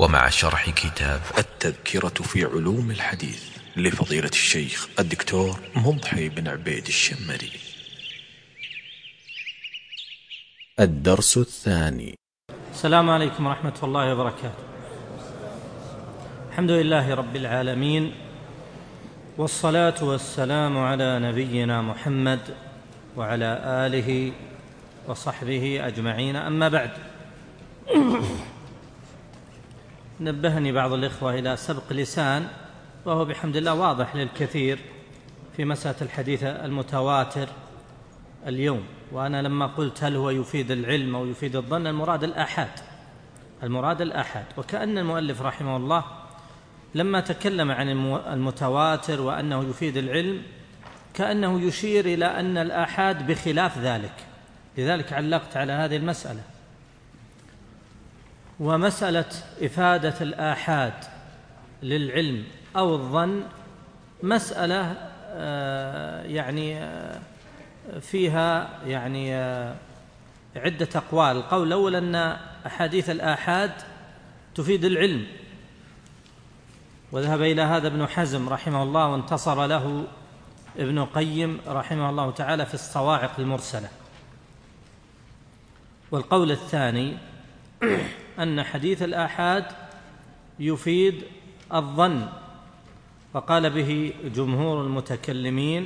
ومع شرح كتاب التذكرة في علوم الحديث لفضيلة الشيخ الدكتور مضحي بن عبيد الشمري. الدرس الثاني. السلام عليكم ورحمة الله وبركاته. الحمد لله رب العالمين، والصلاة والسلام على نبينا محمد وعلى آله وصحبه أجمعين، أما بعد. نبهني بعض الإخوة إلى سبق لسان، وهو بحمد الله واضح للكثير في مسألة الحديث المتواتر اليوم. وأنا لما قلت هل هو يفيد العلم أو يفيد الظن، المراد الآحاد. وكأن المؤلف رحمه الله لما تكلم عن المتواتر وأنه يفيد العلم كأنه يشير إلى أن الآحاد بخلاف ذلك، لذلك علقت على هذه المسألة. ومسألة إفادة الآحاد للعلم أو الظن مسألة فيها عدة أقوال. القول الأول أن أحاديث الآحاد تفيد العلم، وذهب إلى هذا ابن حزم رحمه الله، وانتصر له ابن قيم رحمه الله تعالى في الصواعق المرسلة. والقول الثاني أن حديث الآحاد يفيد الظن، وقال به جمهور المتكلمين،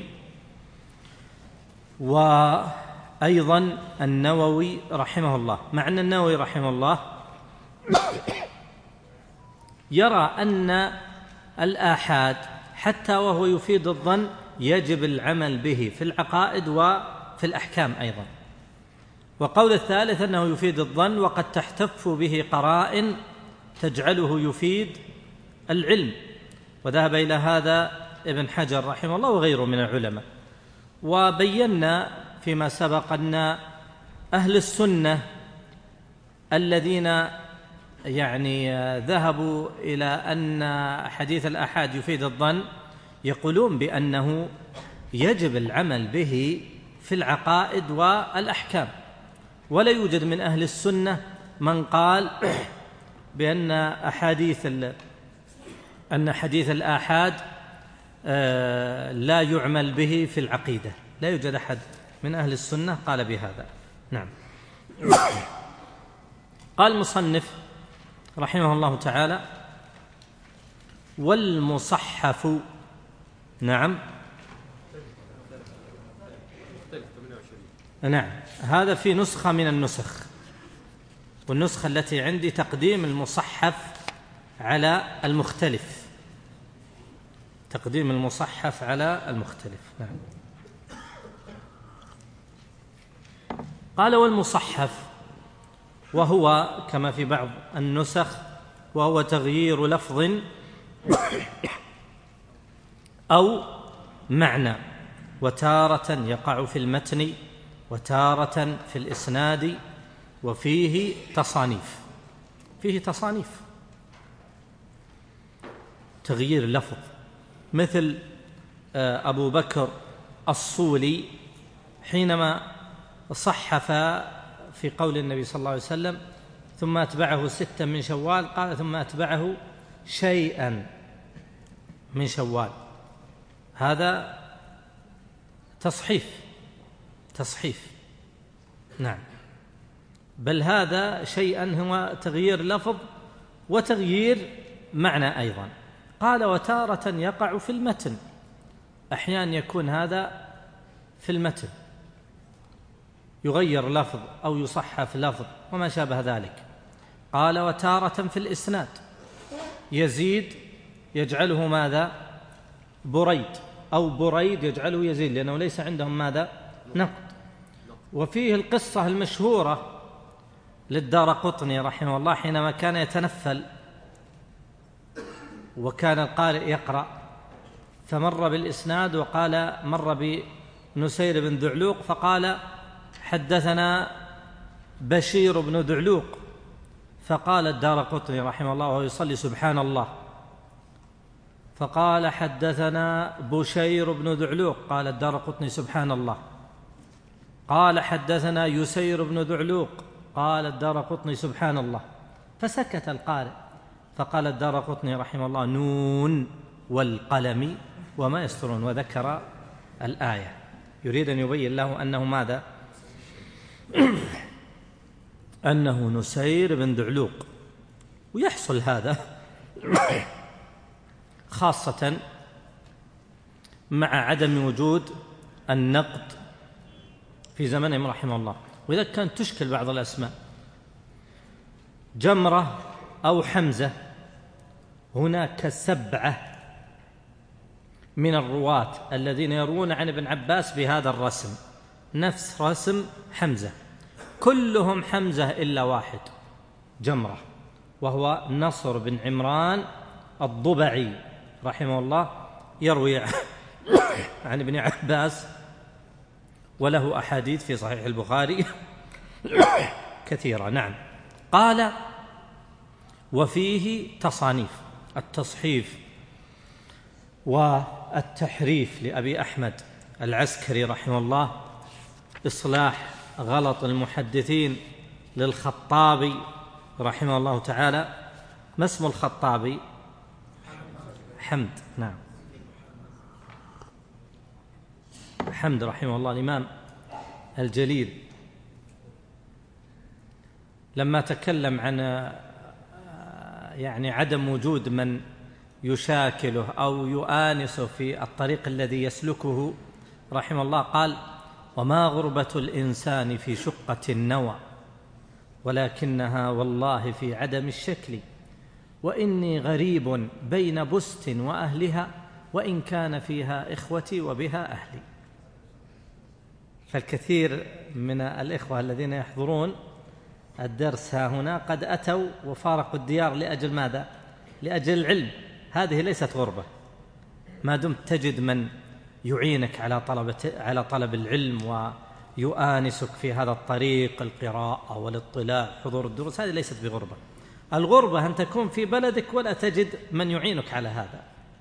وأيضا النووي رحمه الله، مع أن النووي رحمه الله يرى أن الآحاد حتى وهو يفيد الظن يجب العمل به في العقائد وفي الأحكام أيضا. وقول الثالث أنه يفيد الظن وقد تحتف به قرائن تجعله يفيد العلم، وذهب إلى هذا ابن حجر رحمه الله وغيره من العلماء. وبينا فيما سبق أن أهل السنة الذين ذهبوا إلى أن حديث الآحاد يفيد الظن يقولون بأنه يجب العمل به في العقائد والأحكام، ولا يوجد من أهل السنة من قال بأن حديث الآحاد لا يعمل به في العقيدة. لا يوجد أحد من أهل السنة قال بهذا. نعم. قال المصنف رحمه الله تعالى: والمصحف. نعم، هذا في نسخة من النسخ، والنسخة التي عندي تقديم المصحف على المختلف، تقديم المصحف على المختلف. نعم. قال: والمصحف، وهو كما في بعض النسخ وهو تغيير لفظ أو معنى، وتارة يقع في المتن وتارة في الإسناد، وفيه تصانيف. فيه تصانيف تغيير اللفظ، مثل أبو بكر الصولي حينما صحف في قول النبي صلى الله عليه وسلم: ثم أتبعه 6 من شوال، قال: ثم أتبعه شيئا من شوال. هذا تصحيف. نعم، بل هذا شيئا هو تغيير لفظ وتغيير معنى أيضا. قال: وتارة يقع في المتن، أحيانا يكون هذا في المتن، يغير لفظ أو يصحف لفظ وما شابه ذلك. قال: وتارة في الإسناد، يزيد يجعله ماذا؟ بريد، أو بريد يجعله يزيد، لأنه ليس عندهم ماذا؟ نقد. وفيه القصة المشهورة للدارقطني رحمه الله حينما كان يتنفل وكان القارئ يقرأ، فمر بالإسناد وقال: مر بنسير بن دعلوق، فقال: حدثنا بشير بن دعلوق. فقال الدارقطني رحمه الله وهو يصلي: سبحان الله. فقال: حدثنا بشير بن دعلوق. قال الدارقطني: سبحان الله. قال: حدثنا يسير بن دعلوق. قال الدارقطني: سبحان الله. فسكت القارئ، فقال الدارقطني رحمه الله: نون والقلم وما يسطرون، وذكر الآية، يريد أن يبين له أنه ماذا؟ أنه نسير بن دعلوق. ويحصل هذا خاصة مع عدم وجود النقد في زمنهم رحمه الله. وإذا كانت تشكل بعض الأسماء جمرة أو حمزة، هناك 7 من الرواة الذين يروون عن ابن عباس بهذا الرسم، نفس رسم حمزة، كلهم حمزة إلا واحد جمرة، وهو نصر بن عمران الضبعي رحمه الله، يروي عن ابن عباس وله أحاديث في صحيح البخاري كثيرة. نعم. قال: وفيه تصانيف التصحيف والتحريف لأبي أحمد العسكري رحمه الله، إصلاح غلط المحدثين للخطابي رحمه الله تعالى. ما اسم الخطابي؟ حمد. نعم، حمد رحمه الله الإمام الجليل، لما تكلم عن عدم وجود من يشاكله أو يؤانسه في الطريق الذي يسلكه رحمه الله، قال: وما غربة الإنسان في شقة النوى، ولكنها والله في عدم الشكل، وإني غريب بين بست وأهلها، وإن كان فيها إخوتي وبها أهلي. فالكثير من الإخوة الذين يحضرون الدرس ها هنا قد أتوا وفارقوا الديار لأجل ماذا؟ لأجل العلم. هذه ليست غربة، ما دمت تجد من يعينك على طلب العلم ويؤانسك في هذا الطريق، القراءة والاطلاع، حضور الدروس، هذه ليست بغربة. الغربة أن تكون في بلدك ولا تجد من يعينك على هذا.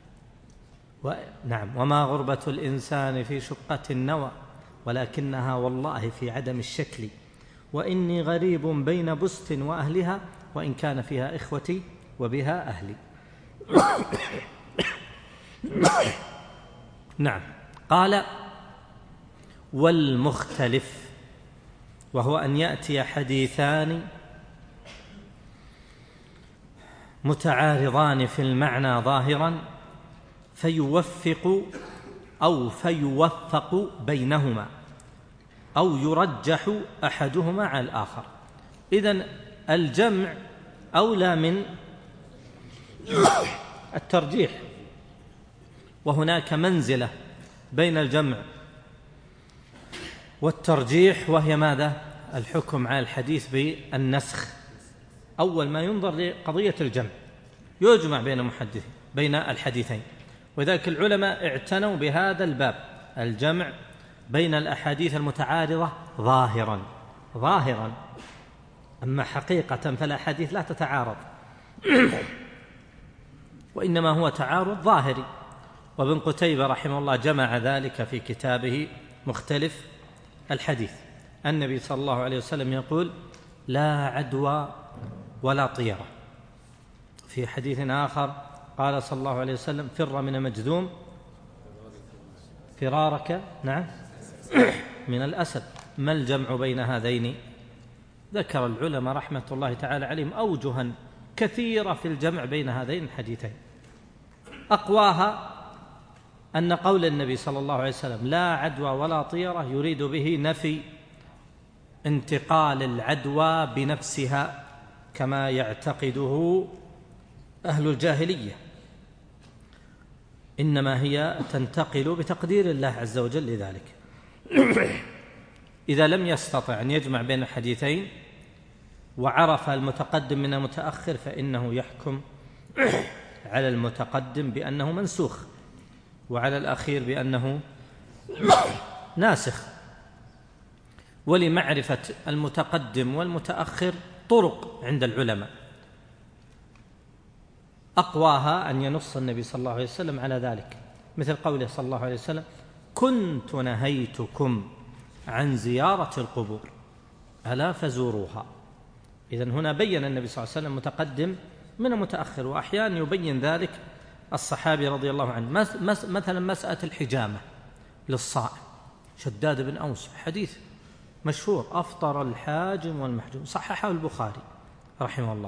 نعم. وما غربة الإنسان في شقة النوى، ولكنها والله في عدم الشكل، وإني غريب بين بست وأهلها، وإن كان فيها إخوتي وبها أهلي. نعم. قال: والمختلف، وهو أن يأتي حديثان متعارضان في المعنى ظاهرا فيوفق بينهما، أو يرجح أحدهما على الآخر. إذن الجمع أولى من الترجيح، وهناك منزلة بين الجمع والترجيح، وهي ماذا؟ الحكم على الحديث بالنسخ. أول ما ينظر لقضية الجمع، يجمع بين الحديثين، وذلك العلماء اعتنوا بهذا الباب، الجمع بين الأحاديث المتعارضة ظاهرا، أما حقيقة فالأحاديث لا تتعارض وإنما هو تعارض ظاهري. وابن قتيبة رحمه الله جمع ذلك في كتابه مختلف الحديث. النبي صلى الله عليه وسلم يقول: لا عدوى ولا طيرة. في حديث آخر قال صلى الله عليه وسلم: فر من مجذوم فرارك من الأسد. ما الجمع بين هذين؟ ذكر العلماء رحمة الله تعالى عليهم أوجها كثيرة في الجمع بين هذين الحديثين، أقواها أن قول النبي صلى الله عليه وسلم: لا عدوى ولا طيرة، يريد به نفي انتقال العدوى بنفسها كما يعتقده أهل الجاهلية، إنما هي تنتقل بتقدير الله عز وجل لذلك. إذا لم يستطع أن يجمع بين الحديثين وعرف المتقدم من المتأخر، فإنه يحكم على المتقدم بأنه منسوخ، وعلى الأخير بأنه ناسخ. ولمعرفة المتقدم والمتأخر طرق عند العلماء، أقواها أن ينص النبي صلى الله عليه وسلم على ذلك، مثل قوله صلى الله عليه وسلم: كنت نهيتكم عن زيارة القبور ألا فزوروها. إذن هنا بيّن النبي صلى الله عليه وسلم متقدم من المتأخر، وأحيانا يبين ذلك الصحابي رضي الله عنه. مثلا مسألة الحجامة للصائم، شداد بن أوس حديث مشهور: أفطر الحاجم والمحجوم، صححه البخاري رحمه الله.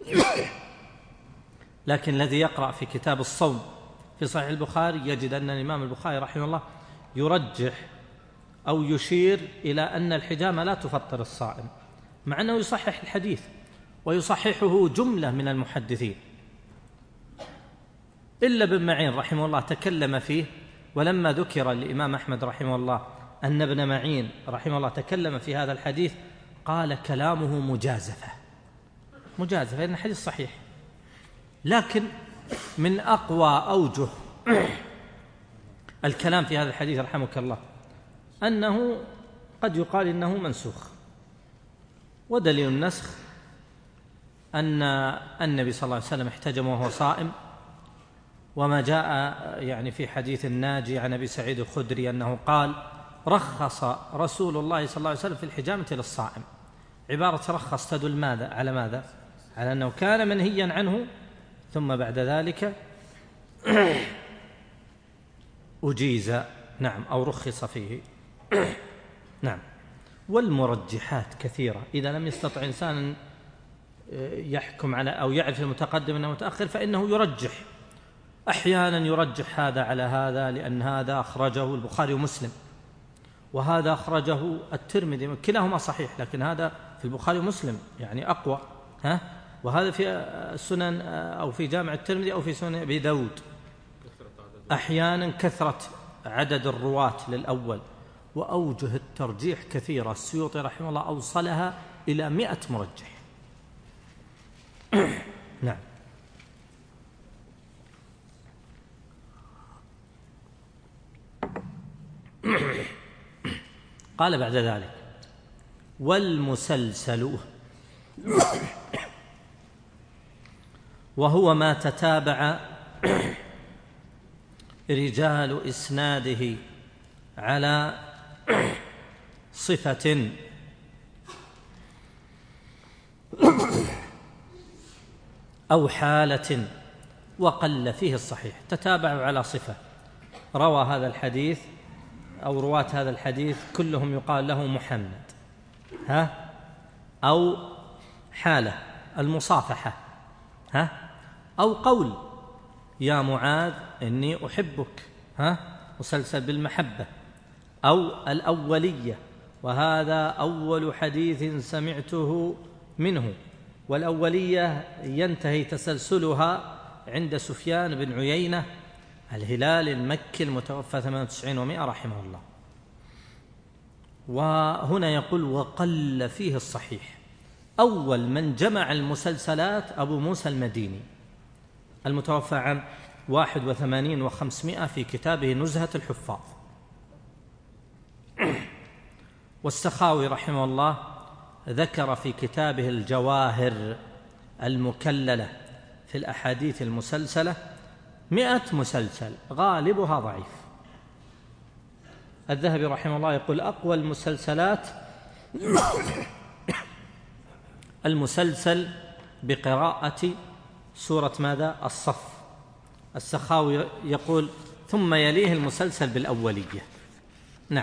لكن الذي يقرأ في كتاب الصوم في صحيح البخاري يجد أن الإمام البخاري رحمه الله يرجح أو يشير إلى أن الحجامة لا تفطر الصائم، مع أنه يصحح الحديث ويصححه جملة من المحدثين، إلا ابن معين رحمه الله تكلم فيه. ولما ذكر الإمام أحمد رحمه الله أن ابن معين رحمه الله تكلم في هذا الحديث قال كلامه مجازفة، لأن الحديث صحيح. لكن من أقوى أوجه الكلام في هذا الحديث رحمك الله أنه قد يقال إنه منسوخ، ودليل النسخ أن النبي صلى الله عليه وسلم احتجم وهو صائم، وما جاء يعني في حديث الناجي عن أبي سعيد الخدري أنه قال: رخص رسول الله صلى الله عليه وسلم في الحجامة للصائم. عبارة رخص تدل ماذا؟ على ماذا؟ على أنه كان منهيا عنه، ثم بعد ذلك أجيز، نعم، أو رخص فيه. نعم. والمرجحات كثيرة، إذا لم يستطع إنسان يحكم على أو يعرف المتقدم أنه متأخر فإنه يرجح، أحيانا يرجح هذا على هذا لأن هذا أخرجه البخاري ومسلم وهذا أخرجه الترمذي، كلاهما صحيح، لكن هذا في البخاري ومسلم يعني أقوى، وهذا في السنن أو في جامع الترمذي أو في سنن أبي داود. أحيانا كثرة عدد الرواة للأول، وأوجه الترجيح كثيرة. السيوطي رحمه الله أوصلها إلى 100 مرجح. نعم. قال بعد ذلك: والمسلسل وهو ما تتابع رجال إسناده على صفة أو حالة وقل فيه الصحيح. تتابعوا على صفة، روى هذا الحديث أو رواة هذا الحديث كلهم يقال له محمد، أو حالة المصافحة، أو قول يا معاذ إني أحبك، مسلسل بالمحبة، أو الأولية وهذا أول حديث سمعته منه، والأولية ينتهي تسلسلها عند سفيان بن عيينة الهلال المكي المتوفى 98 و100 رحمه الله. وهنا يقول وقل فيه الصحيح. أول من جمع المسلسلات أبو موسى المديني المتوفى عام 81 و500 في كتابه نزهة الحفاظ. والسخاوي رحمه الله ذكر في كتابه الجواهر المكللة في الأحاديث المسلسلة 100 مسلسل غالبها ضعيف. الذهبي رحمه الله يقول أقوى المسلسلات المسلسل بقراءة سورة ماذا؟ الصف. السخاوي يقول ثم يليه المسلسل بالأولية. نعم.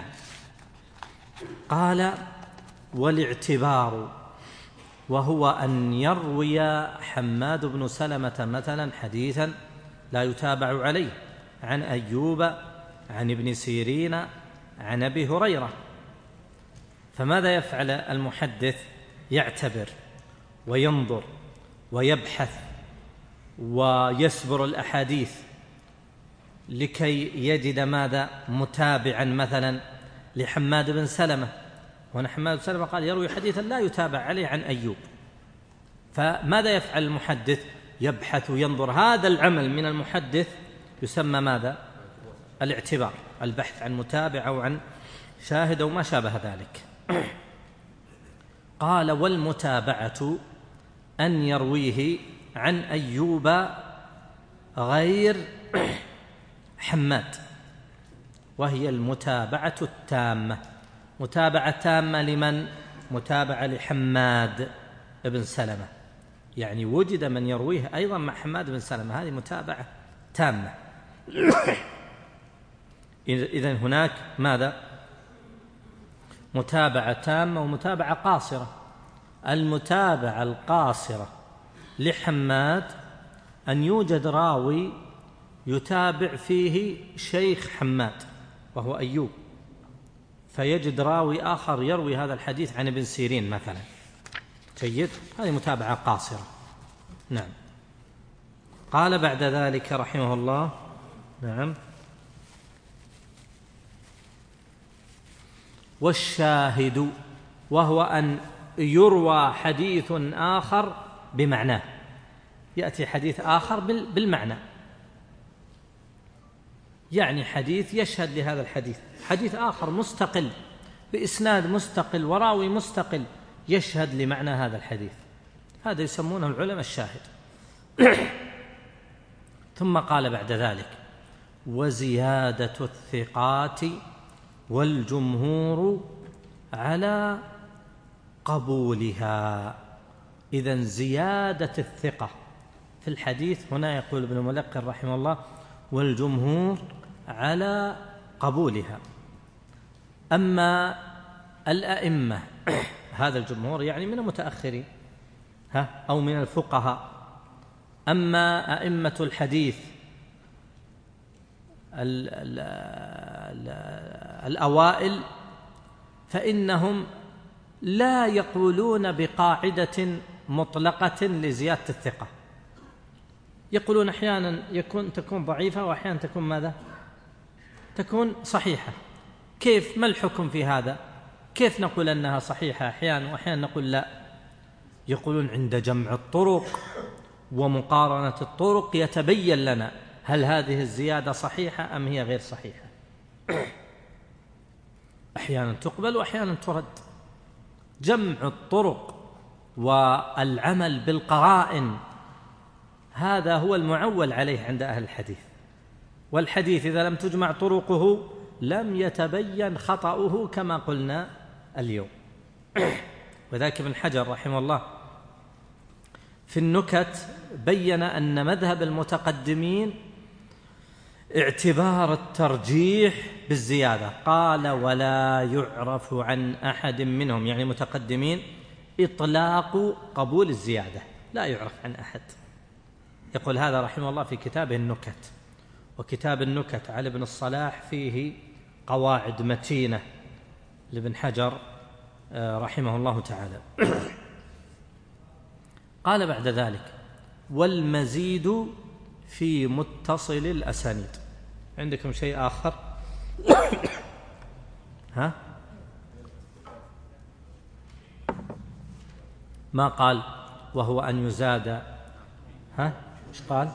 قال والاعتبار وهو أن يروي حماد بن سلمة مثلا حديثا لا يتابع عليه عن أيوب عن ابن سيرين عن أبي هريرة. فماذا يفعل المحدث؟ يعتبر وينظر ويبحث ويسبر الأحاديث لكي يجد ماذا؟ متابعا مثلا لحماد بن سلمة. وأن حماد بن سلمة قال يروي حديثا لا يتابع عليه عن أيوب. فماذا يفعل المحدث؟ يبحث وينظر. هذا العمل من المحدث يسمى ماذا؟ الاعتبار، البحث عن متابع أو عن شاهد أو ما شابه ذلك. قال والمتابعة أن يرويه عن أيوب غير حماد، وهي المتابعة التامة. متابعة تامة لمن؟ متابعة لحماد بن سلمة. يعني وجد من يرويه أيضا مع حماد بن سلمة، هذه متابعة تامة. إذن هناك ماذا؟ متابعة تامة ومتابعة قاصرة. المتابعة القاصرة لحماد أن يوجد راوي يتابع فيه شيخ حماد وهو أيوب، فيجد راوي آخر يروي هذا الحديث عن ابن سيرين مثلا. جيد، هذه متابعة قاصرة. نعم. قال بعد ذلك رحمه الله: نعم، والشاهد وهو أن يروى حديث آخر بمعناه، يأتي حديث آخر بالمعنى، يعني حديث يشهد لهذا الحديث، حديث آخر مستقل بإسناد مستقل وراوي مستقل يشهد لمعنى هذا الحديث، هذا يسمونه العلماء الشاهد. ثم قال بعد ذلك: وزيادة الثقات والجمهور على قبولها. إذن زيادة الثقة في الحديث هنا يقول ابن ملقن رحمه الله: والجمهور على قبولها. أما الأئمة هذا الجمهور يعني من المتأخرين أو من الفقهاء. أما أئمة الحديث الأوائل فإنهم لا يقولون بقاعدة مطلقة لزيادة الثقة، يقولون أحيانا تكون ضعيفة وأحيانا تكون ماذا؟ تكون صحيحة. كيف؟ ما الحكم في هذا؟ كيف نقول أنها صحيحة أحيانا وأحيانا نقول لا؟ يقولون عند جمع الطرق ومقارنة الطرق يتبين لنا هل هذه الزيادة صحيحة أم هي غير صحيحة. أحيانا تقبل وأحيانا ترد. جمع الطرق والعمل بالقرائن هذا هو المعول عليه عند أهل الحديث، والحديث إذا لم تجمع طرقه لم يتبين خطأه كما قلنا اليوم. وذلك ابن حجر رحمه الله في النكت بين أن مذهب المتقدمين اعتبار الترجيح بالزيادة، قال: ولا يعرف عن أحد منهم، يعني متقدمين، إطلاق قبول الزيادة، لا يعرف عن أحد. يقول هذا رحمه الله في كتابه النكت، وكتاب النكت على ابن الصلاح فيه قواعد متينة لابن حجر رحمه الله تعالى. قال بعد ذلك: والمزيد في متصل الأسانيد. عندكم شيء آخر؟ ما قال وهو أن يزاد؟ إيش قال؟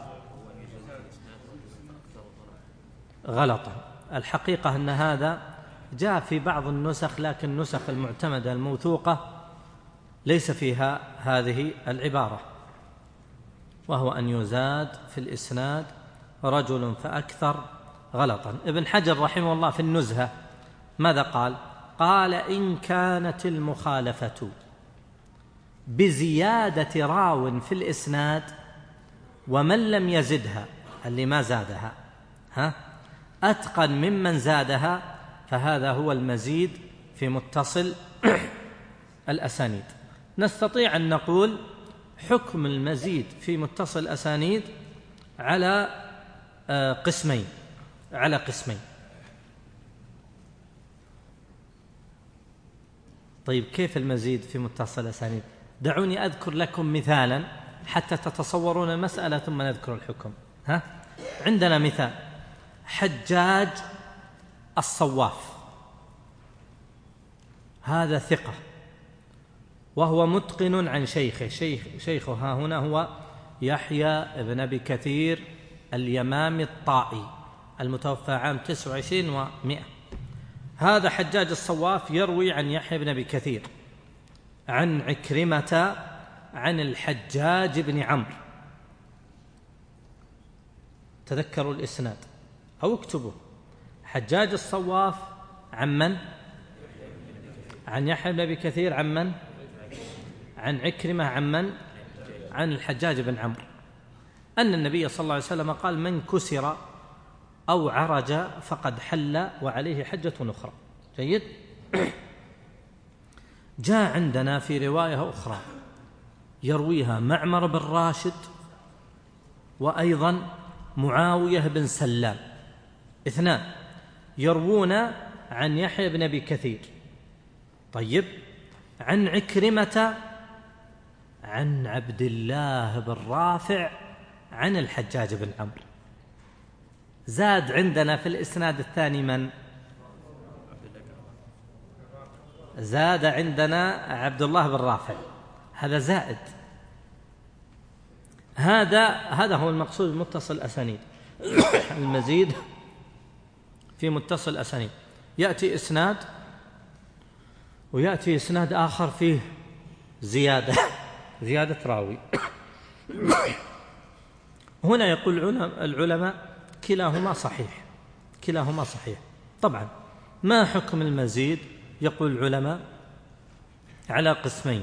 غلطا. الحقيقة أن هذا جاء في بعض النسخ، لكن النسخ المعتمدة الموثوقة ليس فيها هذه العبارة، وهو أن يزاد في الإسناد رجل فأكثر غلطا. ابن حجر رحمه الله في النزهة ماذا قال؟ قال: إن كانت المخالفة بزيادة راو في الإسناد ومن لم يزدها، اللي ما زادها أتقن ممن زادها، فهذا هو المزيد في متصل الأسانيد. نستطيع أن نقول حكم المزيد في متصل الأسانيد على قسمين. طيب كيف المزيد في متصل الأسانيد؟ دعوني أذكر لكم مثالا حتى تتصورون المسألة ثم نذكر الحكم. عندنا مثال: حجاج الصواف، هذا ثقة وهو متقن عن شيخه ها هنا هو يحيى بن أبي كثير اليمامي الطائي المتوفى عام 29 و100. هذا حجاج الصواف يروي عن يحيى بن أبي كثير عن عكرمة عن الحجاج بن عمرو. تذكروا الإسناد أو اكتبوا: حجاج الصواف عن من؟ عن يحيى بن أبي كثير عن من؟ عن عكرمة عن من؟ عن الحجاج بن عمرو أن النبي صلى الله عليه وسلم قال: من كسر أو عرج فقد حل وعليه حجة أخرى. جيد. جاء عندنا في رواية أخرى يرويها معمر بن راشد وأيضا معاوية بن سلام، اثنان يروون عن يحيى بن أبي كثير، طيب، عن عكرمة عن عبد الله بن رافع عن الحجاج بن عمرو. زاد عندنا في الإسناد الثاني من؟ زاد عندنا عبد الله بن رافع، هذا زائد. هذا هو المقصود بمتصل الأسانيد. المزيد في متصل الأسانيد يأتي إسناد ويأتي إسناد آخر فيه زيادة راوي. هنا يقول العلماء كلاهما صحيح. طبعا ما حكم المزيد؟ يقول العلماء على قسمين.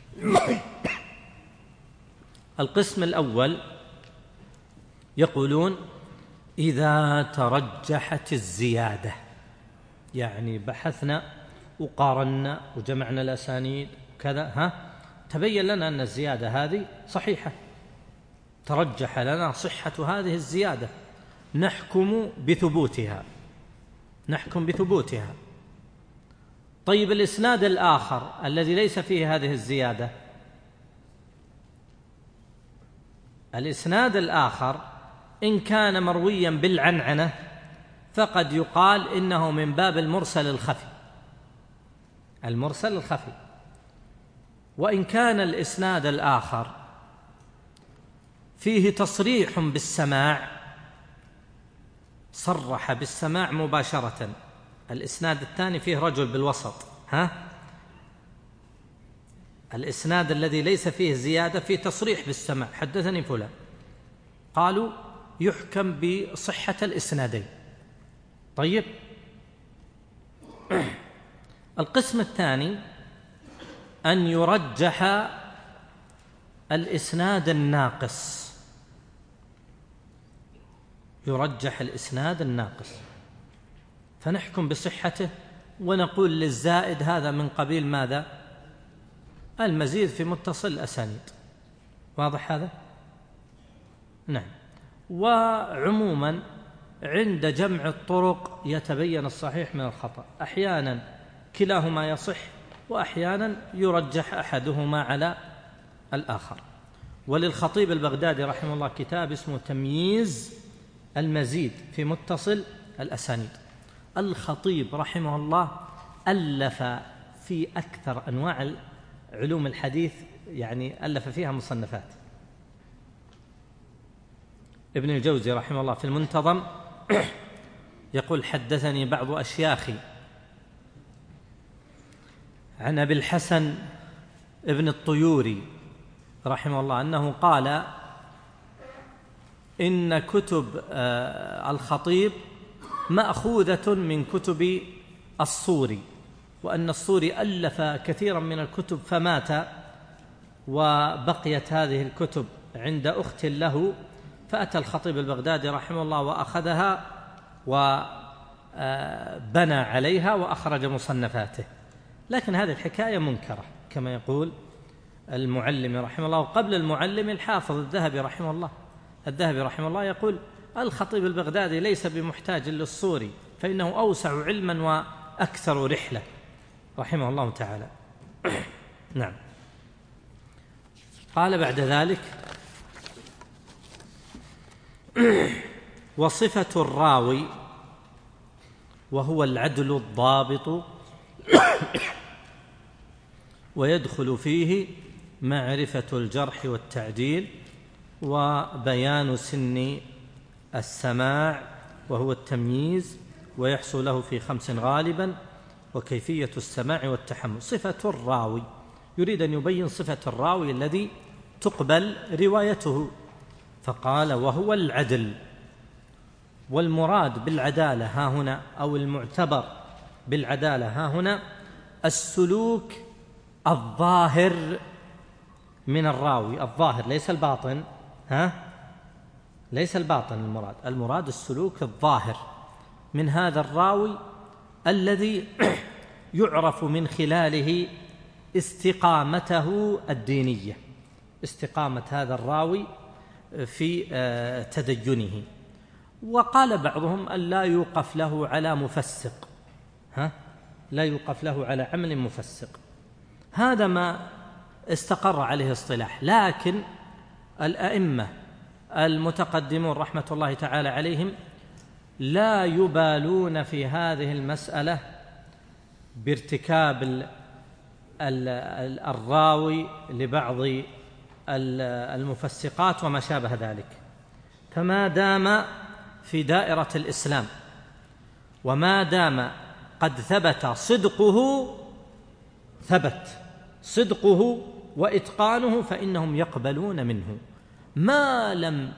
القسم الأول يقولون إذا ترجحت الزيادة، يعني بحثنا وقارنا وجمعنا الأسانيد كذا، تبين لنا أن الزيادة هذه صحيحة، ترجح لنا صحة هذه الزيادة، نحكم بثبوتها. طيب الإسناد الآخر الذي ليس فيه هذه الزيادة، الإسناد الآخر إن كان مرويا بالعنعنة فقد يقال إنه من باب المرسل الخفي. وإن كان الإسناد الآخر فيه تصريح بالسماع، صرح بالسماع مباشرة، الإسناد الثاني فيه رجل بالوسط، الإسناد الذي ليس فيه زيادة فيه تصريح بالسماع، حدثني فلان، قالوا يحكم بصحة الإسنادين. طيب، القسم الثاني أن يرجح الإسناد الناقص، فنحكم بصحته ونقول للزائد هذا من قبيل ماذا؟ المزيد في متصل الأسانيد. واضح هذا؟ نعم. وعموما عند جمع الطرق يتبين الصحيح من الخطأ، أحيانا كلاهما يصح وأحيانا يرجح أحدهما على الآخر. وللخطيب البغدادي رحمه الله كتاب اسمه تمييز المزيد في متصل الأسانيد. الخطيب رحمه الله ألف في أكثر أنواع علوم الحديث، يعني ألف فيها مصنفات. ابن الجوزي رحمه الله في المنتظم يقول: حدثني بعض أشياخي عن أبي الحسن ابن الطيوري رحمه الله أنه قال: إن كتب الخطيب مأخوذة من كتب الصوري، وأن الصوري ألف كثيرا من الكتب فمات، وبقيت هذه الكتب عند أخت له، فأتى الخطيب البغدادي رحمه الله وأخذها وبنى عليها وأخرج مصنفاته. لكن هذه الحكاية منكرة كما يقول المعلم رحمه الله. وقبل المعلم الحافظ الذهبي رحمه الله يقول: الخطيب البغدادي ليس بمحتاج للصوري، فإنه أوسع علما وأكثر رحلة رحمه الله تعالى. نعم. قال بعد ذلك: وصفة الراوي وهو العدل الضابط، ويدخل فيه معرفة الجرح والتعديل، وبيان سن السماع وهو التمييز، ويحصل له في 5 غالبا، وكيفية السماع والتحمل. صفة الراوي، يريد أن يبين صفة الراوي الذي تقبل روايته، فقال: وهو العدل. والمراد بالعدالة ها هنا، أو المعتبر بالعدالة ها هنا، السلوك الظاهر من الراوي الظاهر ليس الباطن، ليس الباطن المراد السلوك الظاهر من هذا الراوي الذي يعرف من خلاله استقامته الدينية، استقامة هذا الراوي في تدينه. وقال بعضهم أن لا يوقف له على مفسق، لا يوقف له على عمل مفسق. هذا ما استقر عليه اصطلاح، لكن الأئمة المتقدمون رحمة الله تعالى عليهم لا يبالون في هذه المسألة بارتكاب الراوي لبعض المفسقات وما شابه ذلك. فما دام في دائرة الإسلام وما دام قد ثبت صدقه وإتقانه فإنهم يقبلون منه، ما لم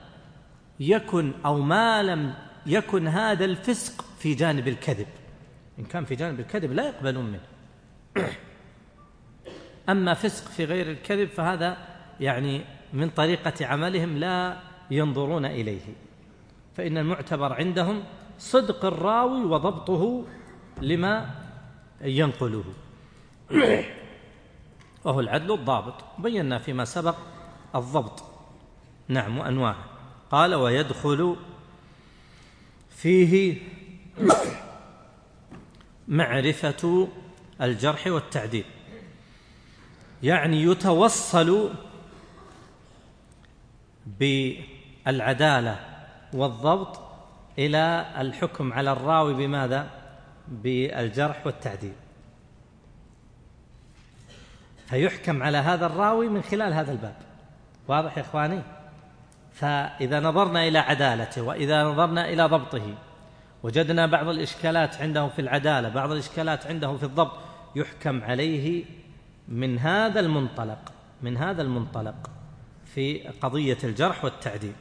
يكن هذا الفسق في جانب الكذب. إن كان في جانب الكذب لا يقبلون منه. أما فسق في غير الكذب فهذا يعني من طريقة عملهم لا ينظرون إليه، فإن المعتبر عندهم صدق الراوي وضبطه لما ينقله، وهو العدل الضابط. بينا فيما سبق الضبط نعم وأنواعه. قال ويدخل فيه معرفة الجرح والتعديل، يعني يتوصل بالعدالة والضبط إلى الحكم على الراوي بماذا؟ بالجرح والتعديل، فيحكم على هذا الراوي من خلال هذا الباب. واضح يا إخواني؟ فإذا نظرنا إلى عدالته وإذا نظرنا إلى ضبطه وجدنا بعض الإشكالات عنده في العدالة، بعض الإشكالات عنده في الضبط، يحكم عليه من هذا المنطلق في قضية الجرح والتعديل.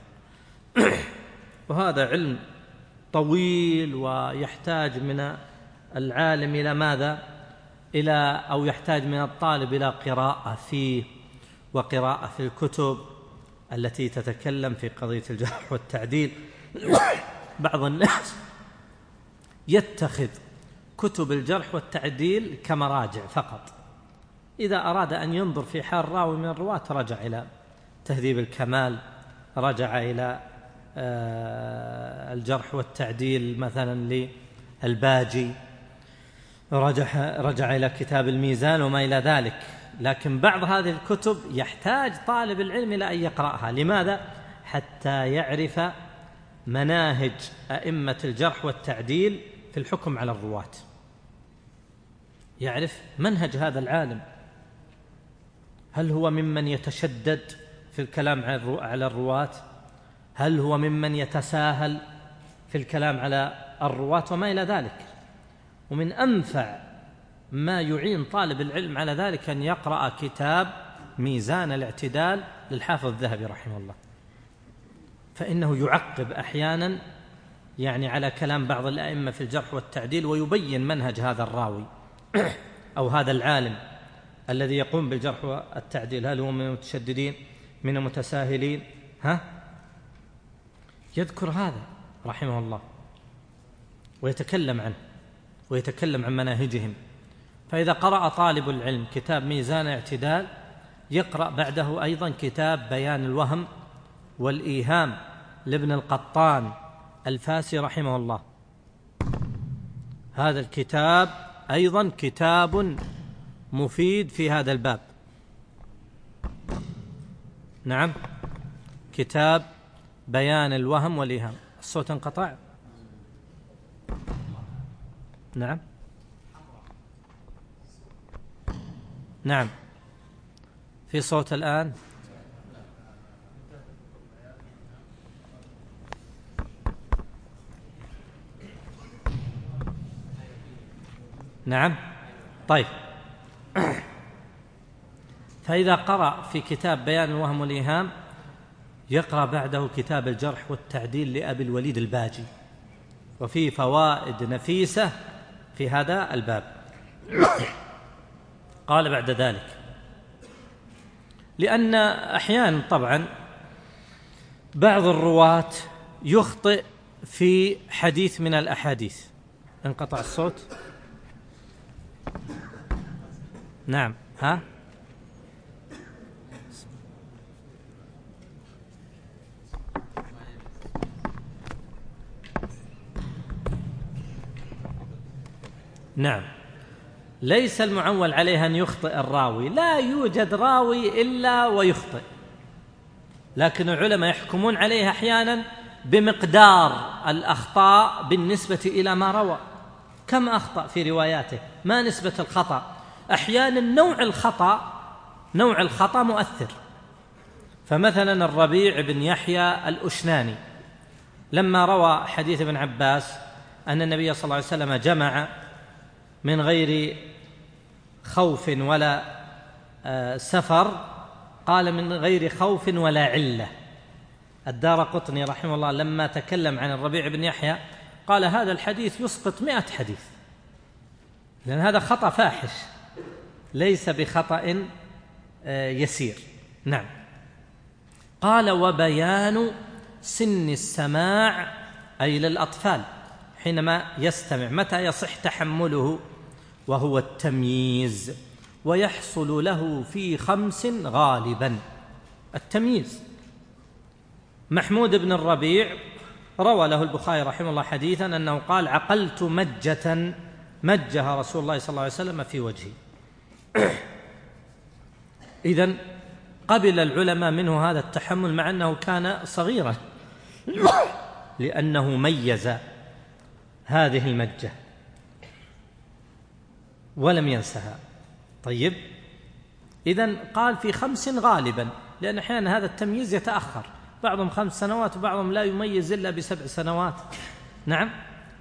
وهذا علم طويل ويحتاج من العالم إلى ماذا؟ أو يحتاج من الطالب إلى قراءة فيه وقراءة في الكتب التي تتكلم في قضية الجرح والتعديل. بعض الناس يتخذ كتب الجرح والتعديل كمراجع فقط، إذا أراد أن ينظر في حال راوي من الرواة رجع إلى تهذيب الكمال، رجع إلى الجرح والتعديل مثلا للباجي، رجع إلى كتاب الميزان وما إلى ذلك. لكن بعض هذه الكتب يحتاج طالب العلم إلى أن يقرأها. لماذا؟ حتى يعرف مناهج أئمة الجرح والتعديل في الحكم على الرواة، يعرف منهج هذا العالم، هل هو ممن يتشدد في الكلام على الرواة؟ هل هو ممن يتساهل في الكلام على الرواة وما إلى ذلك؟ ومن أنفع ما يعين طالب العلم على ذلك أن يقرأ كتاب ميزان الاعتدال للحافظ الذهبي رحمه الله، فإنه يعقب أحيانا يعني على كلام بعض الأئمة في الجرح والتعديل ويبين منهج هذا الراوي أو هذا العالم الذي يقوم بالجرح والتعديل، هل هو من المتشددين من المتساهلين؟ يذكر هذا رحمه الله ويتكلم عنه ويتكلم عن مناهجهم. فإذا قرأ طالب العلم كتاب ميزان الاعتدال يقرأ بعده أيضا كتاب بيان الوهم والإيهام لابن القطان الفاسي رحمه الله. هذا الكتاب أيضا كتاب مفيد في هذا الباب. نعم، كتاب بيان الوهم والإيهام. الصوت انقطع؟ نعم نعم، في صوت الآن. نعم طيب. فإذا قرأ في كتاب بيان الوهم والإيهام يقرأ بعده كتاب الجرح والتعديل لأبي الوليد الباجي، وفيه فوائد نفيسة في هذا الباب. قال بعد ذلك لأن أحيانا طبعا بعض الرواة يخطئ في حديث من الأحاديث. انقطع الصوت. نعم. ها نعم. ليس المعول عليه أن يخطئ الراوي، لا يوجد راوي إلا ويخطئ، لكن العلماء يحكمون عليه أحيانا بمقدار الأخطاء بالنسبة إلى ما روى. كم أخطأ في رواياته، ما نسبة الخطأ؟ أحيانا نوع الخطأ مؤثر. فمثلا الربيع بن يحيى الأشناني لما روى حديث ابن عباس أن النبي صلى الله عليه وسلم جمع من غير خوف ولا سفر، قال من غير خوف ولا علة. الدارقطني رحمه الله لما تكلم عن الربيع بن يحيى قال هذا الحديث يسقط 100 حديث، لأن هذا خطأ فاحش ليس بخطأ يسير. نعم. قال وبيان سن السماع أي للأطفال حينما يستمع، متى يصح تحمله، وهو التمييز، ويحصل له في 5 غالبا. التمييز محمود بن الربيع روى له البخاري رحمه الله حديثا أنه قال عقلت مجة مجها رسول الله صلى الله عليه وسلم في وجهي. إذن قبل العلماء منه هذا التحمل مع أنه كان صغيرا لأنه ميز هذه المجة ولم ينسها. طيب، إذن قال في 5 غالبا، لأن أحيانا هذا التمييز يتأخر، بعضهم 5 سنوات وبعضهم لا يميز إلا ب7 سنوات. نعم.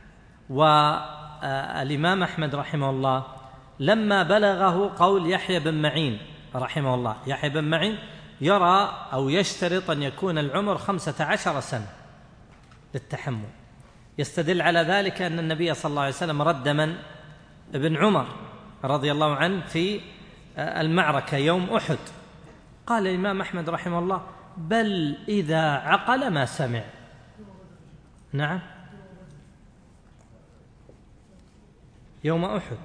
والإمام أحمد رحمه الله لما بلغه قول يحيى بن معين رحمه الله، يحيى بن معين يرى أو يشترط أن يكون العمر 15 سنة للتحمل، يستدل على ذلك أن النبي صلى الله عليه وسلم رد من؟ ابن عمر رضي الله عنه في المعركة يوم أحد. قال الإمام أحمد رحمه الله بل إذا عقل ما سمع. نعم، يوم أحد،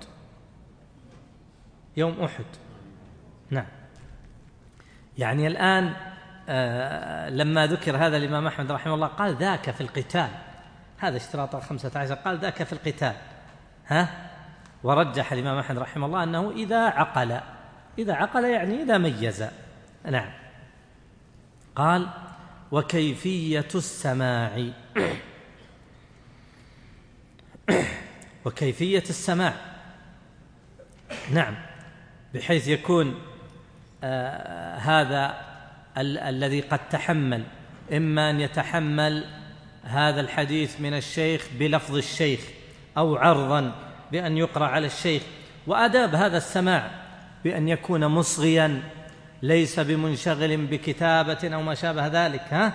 يوم أحد. نعم. يعني الآن لما ذكر هذا الإمام أحمد رحمه الله قال ذاك في القتال، هذا اشتراط 15، قال ذاك في القتال. ورجح الإمام أحمد رحمه الله أنه إذا عقل، إذا عقل يعني إذا ميز. نعم. قال وكيفية السماع وكيفية السماع. نعم، بحيث يكون هذا الذي قد تحمل إما أن يتحمل هذا الحديث من الشيخ بلفظ الشيخ أو عرضا بأن يقرأ على الشيخ، وآداب هذا السماع بأن يكون مصغيا ليس بمنشغل بكتابة أو ما شابه ذلك.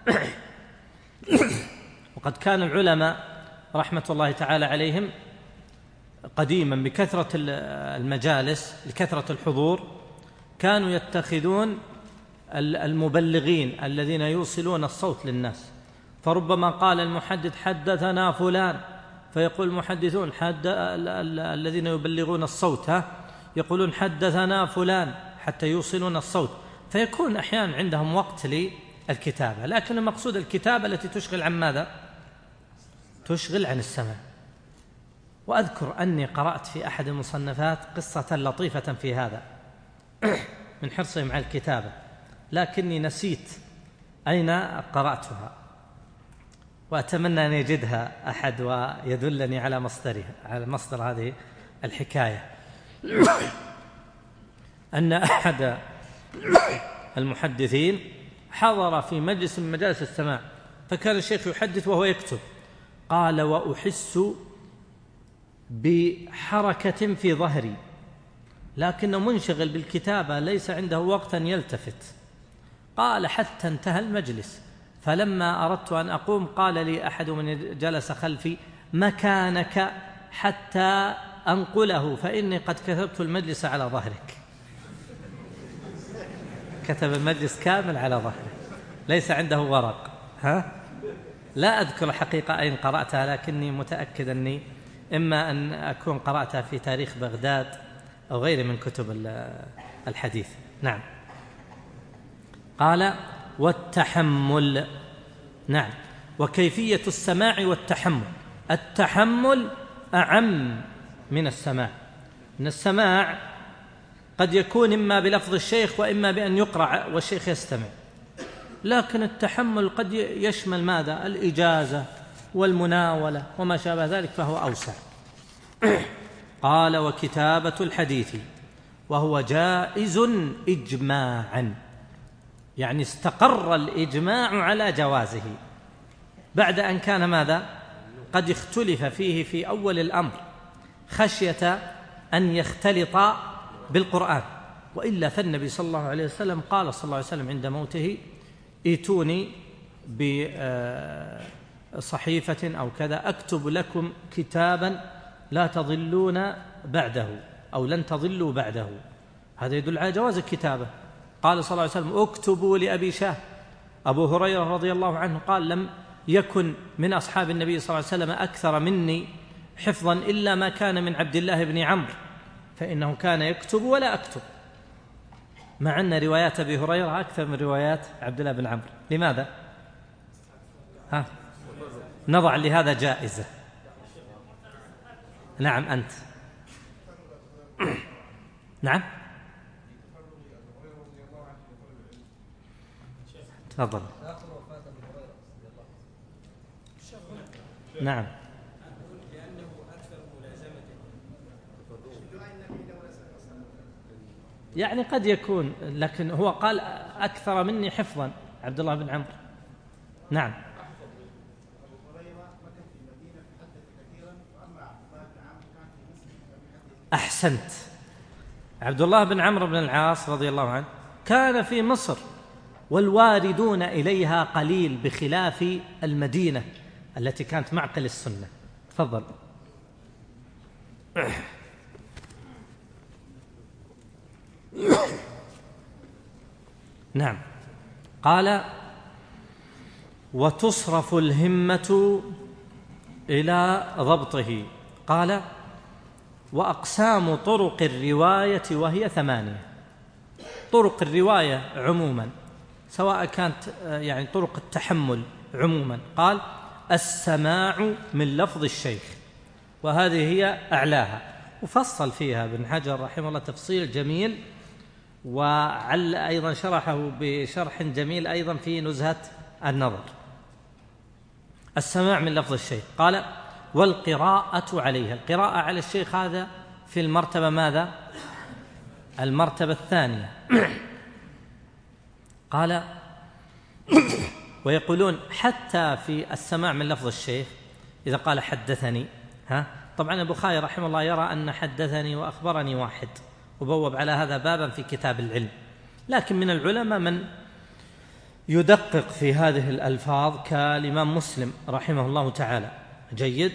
وقد كان العلماء رحمة الله تعالى عليهم قديما بكثرة المجالس لكثرة الحضور كانوا يتخذون المبلغين الذين يوصلون الصوت للناس، فربما قال المحدث حدثنا فلان، فيقول المحدثون الذين يبلغون الصوت يقولون حدثنا فلان حتى يوصلون الصوت، فيكون أحيانا عندهم وقت للكتابة، لكن المقصود الكتابة التي تشغل عن ماذا؟ تشغل عن السمع. وأذكر أني قرأت في أحد المصنفات قصة لطيفة في هذا من حرصهم على الكتابة، لكني نسيت أين قرأتها، وأتمنى أن يجدها أحد ويدلني على مصدرها، على مصدر هذه الحكاية. أن أحد المحدثين حضر في مجلس من مجالس السماع، فكان الشيخ يحدث وهو يكتب، قال وأحس بحركة في ظهري، لكنه منشغل بالكتابة ليس عنده وقت أن يلتفت. قال حتى انتهى المجلس، فلما أردت أن أقوم قال لي أحد من جلس خلفي مكانك حتى أنقله، فإني قد كتبت المجلس على ظهرك. كتب المجلس كامل على ظهره، ليس عنده ورق. لا أذكر حقيقة أين قرأتها، لكني متأكد أني إما أن أكون قرأتها في تاريخ بغداد أو غير من كتب الحديث. نعم. قال والتحمل. نعم. وكيفية السماع والتحمل. التحمل أعم من السماع. من السماع قد يكون إما بلفظ الشيخ وإما بأن يقرأ والشيخ يستمع، لكن التحمل قد يشمل ماذا؟ الإجازة والمناولة وما شابه ذلك، فهو أوسع. قال وكتابة الحديث وهو جائز إجماعا، يعني استقر الإجماع على جوازه بعد أن كان ماذا؟ قد اختلف فيه في أول الأمر خشية أن يختلط بالقرآن، وإلا فالنبي صلى الله عليه وسلم قال صلى الله عليه وسلم عند موته ائتوني بصحيفة أو كذا أكتب لكم كتابا لا تضلون بعده أو لن تضلوا بعده. هذا يدل على جواز الكتابة. قال صلى الله عليه وسلم اكتبوا لأبي شاه. أبو هريرة رضي الله عنه قال لم يكن من أصحاب النبي صلى الله عليه وسلم أكثر مني حفظا إلا ما كان من عبد الله بن عمرو، فإنه كان يكتب ولا أكتب، مع أن روايات أبي هريرة أكثر من روايات عبد الله بن عمرو. لماذا؟ نضع لهذا جائزة. نعم أنت. نعم تفضل. نعم يعني قد يكون، لكن هو قال أكثر مني حفظا عبد الله بن عمرو. نعم أحسنت. عبد الله بن عمرو بن العاص رضي الله عنه كان في مصر والواردون إليها قليل، بخلاف المدينة التي كانت معقل السنة. تفضل. نعم. قال وتصرف الهمة إلى ضبطه. قال وأقسام طرق الرواية وهي 8. طرق الرواية عموما سواء كانت يعني طرق التحمل عموما، قال السماع من لفظ الشيخ، وهذه هي أعلاها، وفصل فيها ابن حجر رحمه الله تفصيل جميل، وعل أيضا شرحه بشرح جميل أيضا في نزهة النظر. السماع من لفظ الشيخ. قال والقراءة عليها. القراءة على الشيخ هذا في المرتبة ماذا؟ المرتبة الثانية. قال ويقولون حتى في السماع من لفظ الشيخ إذا قال حدثني، طبعا البخاري رحمه الله يرى أن حدثني وأخبرني واحد، وبوب على هذا بابا في كتاب العلم، لكن من العلماء من يدقق في هذه الألفاظ كالإمام مسلم رحمه الله تعالى. جيد.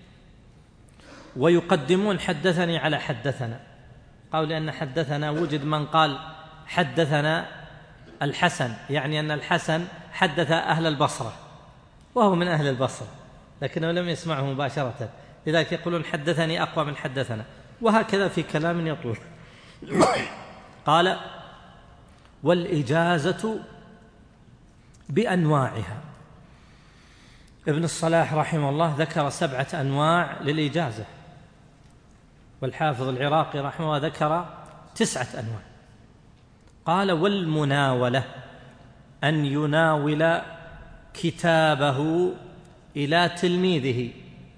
ويقدمون حدثني على حدثنا، قالوا لأن حدثنا وجد من قال حدثنا الحسن، يعني أن الحسن حدث أهل البصرة وهو من أهل البصرة لكنه لم يسمعه مباشرة، لذلك يقولون حدثني أقوى من حدثنا، وهكذا في كلام يطول. قال والإجازة بأنواعها. ابن الصلاح رحمه الله ذكر 7 أنواع للإجازة، والحافظ العراقي رحمه الله ذكر 9 أنواع. قال والمناولة أن يناول كتابه إلى تلميذه،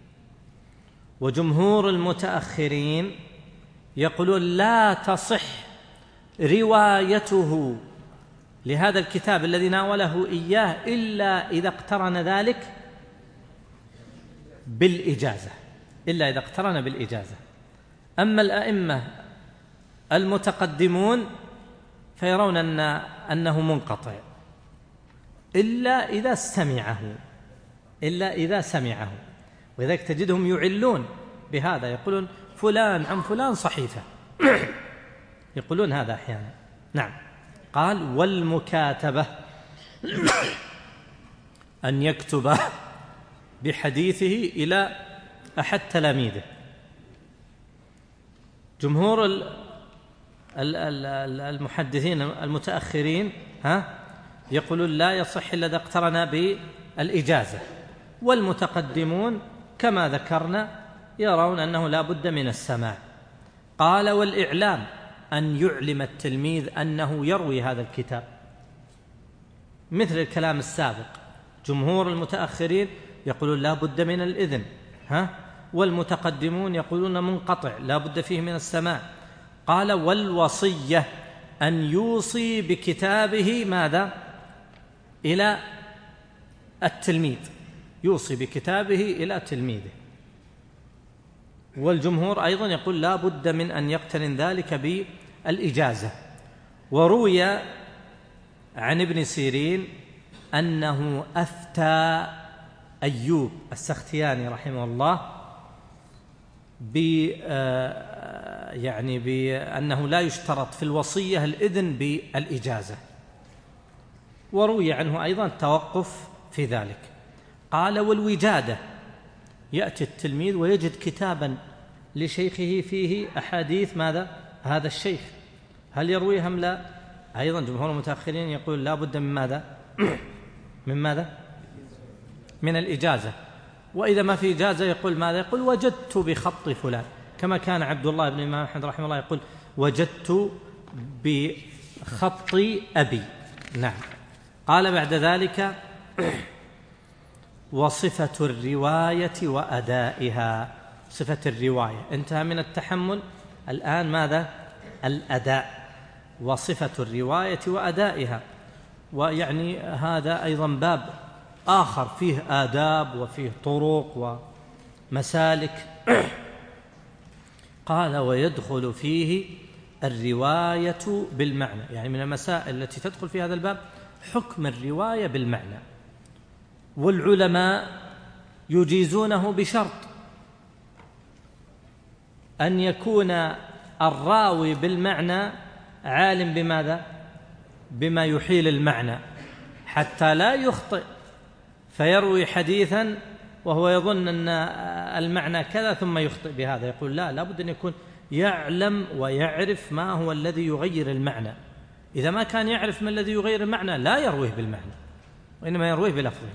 وجمهور المتأخرين يقولون لا تصح روايته لهذا الكتاب الذي ناوله إياه إلا إذا اقترن ذلك بالإجازة، إلا إذا اقترن بالإجازة. أما الأئمة المتقدمون فيرون أنه منقطع إلا إذا سمعه، ولذلك تجدهم يعلون بهذا، يقولون فلان عن فلان صحيفة يقولون هذا أحيانا. نعم. قال والمكاتبة أن يكتب بحديثه إلى أحد تلاميذه. جمهور المحدثين المتأخرين يقولون لا يصح إلا إذا اقترن بالإجازة، والمتقدمون كما ذكرنا يرون أنه لا بد من السماع. قال والإعلام أن يعلم التلميذ أنه يروي هذا الكتاب، مثل الكلام السابق. جمهور المتأخرين يقولون لا بد من الإذن، والمتقدمون يقولون منقطع لا بد فيه من السماع. قال والوصية أن يوصي بكتابه ماذا؟ إلى التلميذ، يوصي بكتابه إلى تلميذه. والجمهور أيضا يقول لا بد من أن يقترن ذلك بالإجازة. وروي عن ابن سيرين أنه أفتى أيوب السختياني رحمه الله بأنه لا يشترط في الوصية الإذن بالإجازة، وروي عنه أيضا التوقف في ذلك. قال والوجادة يأتي التلميذ ويجد كتابا لشيخه فيه أحاديث ماذا؟ هذا الشيخ، هل يرويها أم لا؟ أيضا جمهور المتأخرين يقول لا بد من ماذا؟ من ماذا؟ من الإجازة. وإذا ما في إجازة يقول ماذا؟ يقول وجدت بخط فلان، كما كان عبد الله بن الإمام أحمد رحمه الله يقول وجدت بخط أبي. نعم. قال بعد ذلك وصفة الرواية وأدائها. صفة الرواية انتهى من التحمل، الآن ماذا؟ الأداء. وصفة الرواية وأدائها، ويعني هذا أيضا باب آخر فيه آداب وفيه طرق ومسالك. قال ويدخل فيه الرواية بالمعنى، يعني من المسائل التي تدخل في هذا الباب حكم الرواية بالمعنى. والعلماء يجيزونه بشرط أن يكون الراوي بالمعنى عالم بماذا؟ بما يحيل المعنى، حتى لا يخطئ فيروي حديثا وهو يظن أن المعنى كذا ثم يخطئ بهذا. يقول لا بد أن يكون يعلم ويعرف ما هو الذي يغير المعنى. إذا ما كان يعرف ما الذي يغير المعنى لا يرويه بالمعنى، وإنما يرويه بلفظه.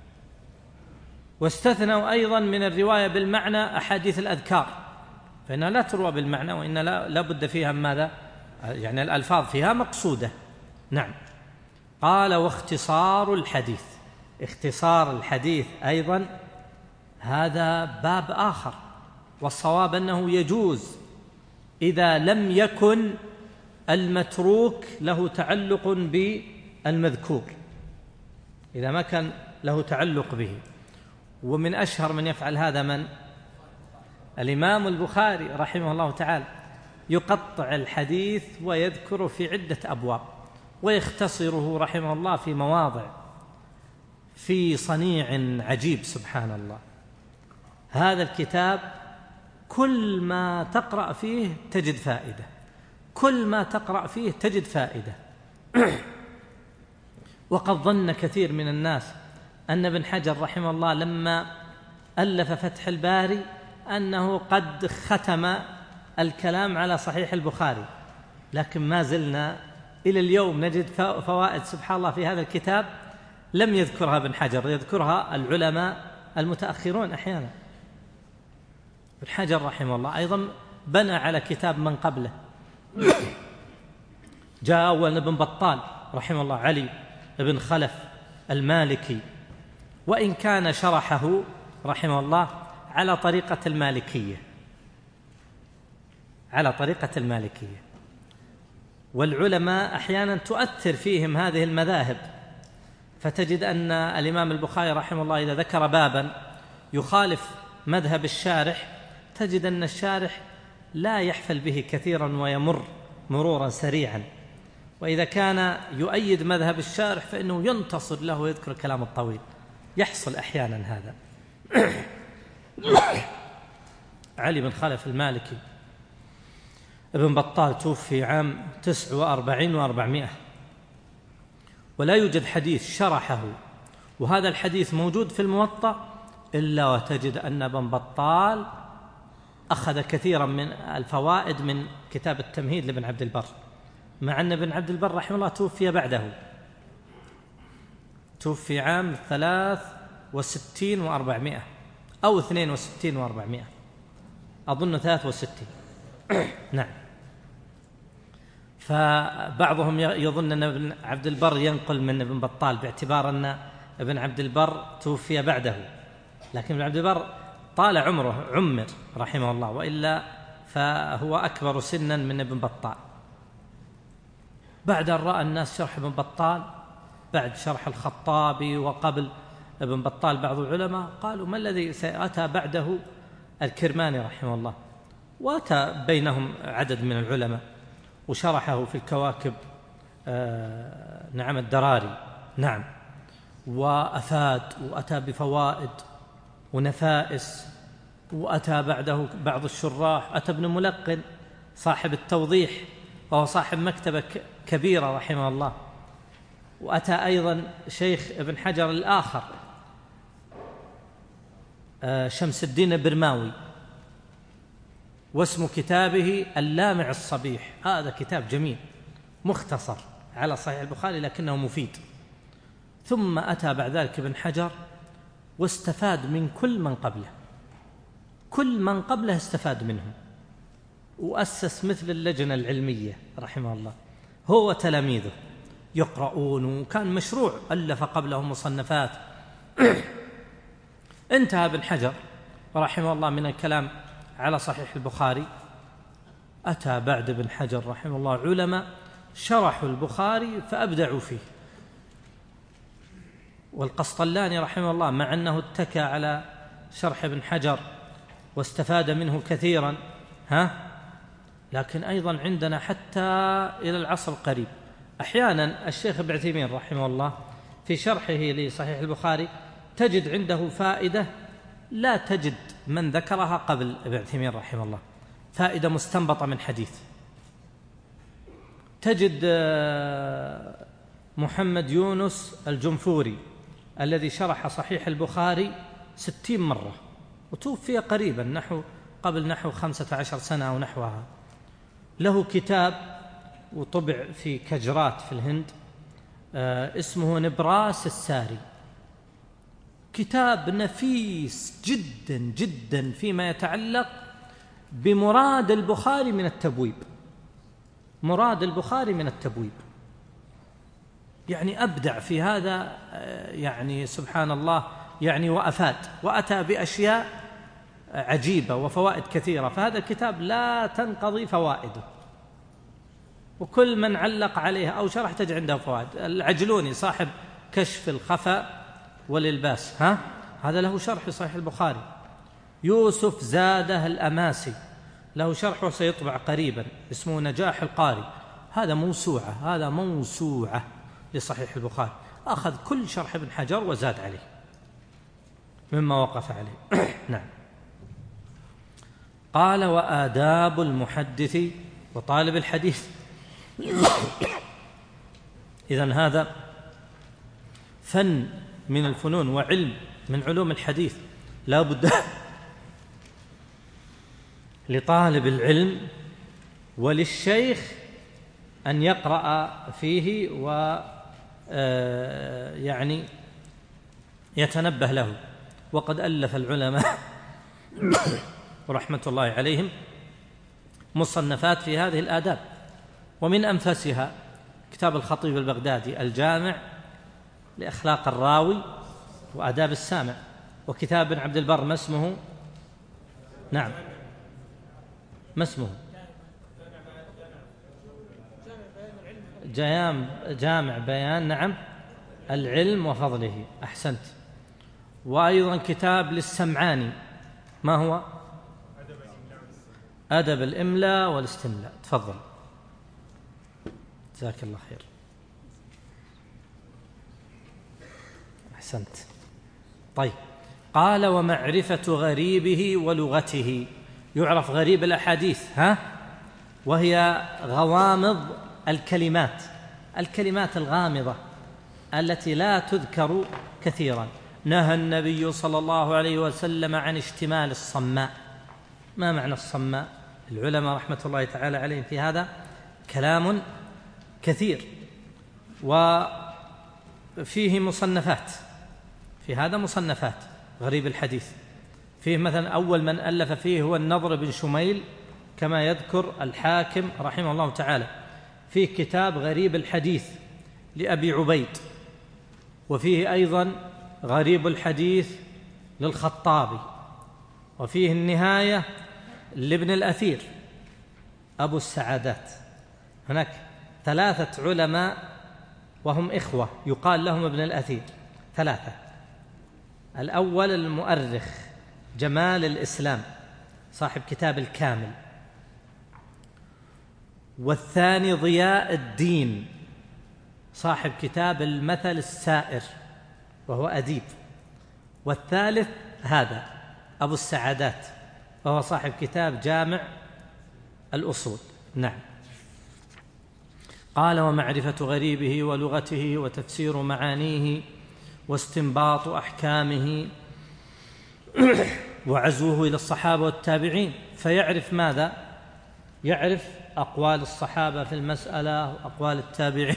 واستثنوا أيضا من الرواية بالمعنى أحاديث الأذكار، فإنها لا تروى بالمعنى، وإن لا بد فيها ماذا؟ يعني الألفاظ فيها مقصودة. نعم. قال واختصار الحديث. اختصار الحديث أيضا هذا باب آخر، والصواب أنه يجوز إذا لم يكن المتروك له تعلق بالمذكور، إذا ما كان له تعلق به. ومن أشهر من يفعل هذا من؟ الإمام البخاري رحمه الله تعالى، يقطع الحديث ويذكر في عدة أبواب ويختصره رحمه الله في مواضع، في صنيع عجيب سبحان الله. هذا الكتاب كل ما تقرأ فيه تجد فائدة، كل ما تقرأ فيه تجد فائدة. وقد ظن كثير من الناس أن ابن حجر رحمه الله لما ألف فتح الباري أنه قد ختم الكلام على صحيح البخاري، لكن ما زلنا إلى اليوم نجد فوائد سبحان الله في هذا الكتاب لم يذكرها ابن حجر، يذكرها العلماء المتأخرون أحيانا. ابن حجر رحمه الله أيضا بنى على كتاب من قبله. جاء أول ابن بطال رحمه الله علي ابن خلف المالكي، وإن كان شرحه رحمه الله على طريقة المالكية، على طريقة المالكية. والعلماء أحيانا تؤثر فيهم هذه المذاهب، فتجد أن الإمام البخاري رحمه الله إذا ذكر بابا يخالف مذهب الشارح تجد أن الشارح لا يحفل به كثيرا ويمر مرورا سريعا، وإذا كان يؤيد مذهب الشارح فإنه ينتصر له ويذكر الكلام الطويل، يحصل أحيانا هذا. علي بن خلف المالكي ابن بطال توفي عام 49 و400 ولا يوجد حديث شرحه وهذا الحديث موجود في الموطأ إلا وتجد أن ابن بطال أخذ كثيرا من الفوائد من كتاب التمهيد لابن عبد البر، مع أن ابن عبد البر رحمه الله توفي بعده، توفي عام 63 و400 أو 62 و400 أظن 63 نعم. فبعضهم يظن أن ابن عبد البر ينقل من ابن بطال باعتبار أن ابن عبد البر توفي بعده، لكن ابن عبد البر طال عمره عمر رحمه الله، وإلا فهو أكبر سنا من ابن بطال. بعد أن رأى الناس شرح ابن بطال بعد شرح الخطابي وقبل ابن بطال بعض العلماء قالوا ما الذي سأتى بعده؟ الكرماني رحمه الله، وأتى بينهم عدد من العلماء وشرحه في الكواكب نعم الدراري نعم، وأفاد وأتى بفوائد ونفائس، وأتى بعده بعض الشراح، أتى ابن ملقن صاحب التوضيح وهو صاحب مكتبة كبيرة رحمه الله، وأتى أيضا شيخ ابن حجر الآخر شمس الدين البرماوي، واسم كتابه اللامع الصبيح. هذا كتاب جميل مختصر على صحيح البخاري لكنه مفيد. ثم أتى بعد ذلك ابن حجر واستفاد من كل من قبله، كل من قبله استفاد منه، وأسس مثل اللجنة العلمية رحمه الله هو وتلاميذه يقرؤون، وكان مشروع ألف قبله مصنفات. انتهى ابن حجر رحمه الله من الكلام على صحيح البخاري، أتى بعد ابن حجر رحمه الله علماء شرحوا البخاري فأبدعوا فيه. والقسطلاني رحمه الله مع أنه اتكى على شرح ابن حجر واستفاد منه كثيرا لكن أيضا عندنا حتى إلى العصر القريب أحيانا الشيخ ابن عثيمين رحمه الله في شرحه لصحيح البخاري تجد عنده فائدة لا تجد من ذكرها قبل ابن عثيمين رحمه الله، فائدة مستنبطة من حديث. تجد محمد يونس الجنفوري الذي شرح صحيح البخاري 60 مرة وتوفي قريبا قبل 15 سنة أو نحوها، له كتاب وطبع في كجرات في الهند اسمه نبراس الساري، كتاب نفيس جدا جدا فيما يتعلق بمراد البخاري من التبويب، مراد البخاري من التبويب، يعني أبدع في هذا يعني سبحان الله، يعني وأفاد وأتى بأشياء عجيبة وفوائد كثيرة. فهذا الكتاب لا تنقضي فوائده، وكل من علق عليها أو شرح تجد عنده فوائد. العجلوني صاحب كشف الخفاء والإلباس هذا له شرح في صحيح البخاري. يوسف زاده الأماسي له شرح وسيطبع قريبا اسمه نجاح القاري، هذا موسوعة لصحيح البخاري، أخذ كل شرح ابن حجر وزاد عليه مما وقف عليه نعم. قال وآداب المحدث وطالب الحديث. إذن هذا فن من الفنون وعلم من علوم الحديث لا بد لطالب العلم وللشيخ أن يقرأ فيه يعني يتنبه له. وقد ألف العلماء ورحمة الله عليهم مصنفات في هذه الآداب، ومن أنفسها كتاب الخطيب البغدادي الجامع لأخلاق الراوي وآداب السامع، وكتاب ابن عبد البر ما اسمه؟ نعم ما اسمه؟ جامع بيان نعم العلم وفضله، أحسنت. وأيضا كتاب للسمعاني ما هو؟ أدب الإملاء والاستملاء. تفضل جزاك الله خير، أحسنت. طيب قال ومعرفة غريبه ولغته. يعرف غريب الأحاديث وهي غوامض الكلمات الغامضة التي لا تذكر كثيرا. نهى النبي صلى الله عليه وسلم عن اشتمال الصماء. ما معنى الصماء؟ العلماء رحمة الله تعالى عليهم في هذا كلام كثير، وفيه مصنفات في هذا، مصنفات غريب الحديث. فيه مثلا أول من ألف فيه هو النضر بن شميل كما يذكر الحاكم رحمه الله تعالى، فيه كتاب غريب الحديث لأبي عبيد، وفيه أيضا غريب الحديث للخطابي، وفيه النهاية لابن الأثير أبو السعادات. هناك 3 علماء وهم إخوة يقال لهم ابن الأثير 3. الأول المؤرخ جمال الإسلام صاحب كتاب الكامل، والثاني ضياء الدين صاحب كتاب المثل السائر وهو أديب، والثالث هذا أبو السعادات وهو صاحب كتاب جامع الأصول. نعم. قال: ومعرفة غريبه ولغته وتفسير معانيه واستنباط أحكامه وعزوه إلى الصحابة والتابعين. فيعرف ماذا؟ يعرف أقوال الصحابة في المسألة وأقوال التابعين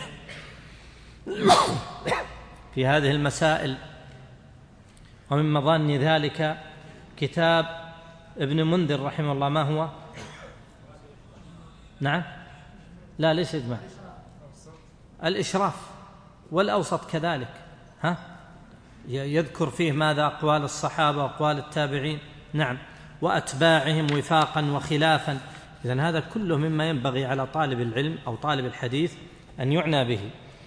في هذه المسائل. ومن مظان ذلك كتاب ابن منذر رحمه الله. ما هو؟ نعم، لا ليس إجماع، الإشراف، والأوسط كذلك. يذكر فيه ماذا؟ أقوال الصحابة وأقوال التابعين. نعم، وأتباعهم وفاقا وخلافا. إذن هذا كله مما ينبغي على طالب العلم أو طالب الحديث أن يعنى به.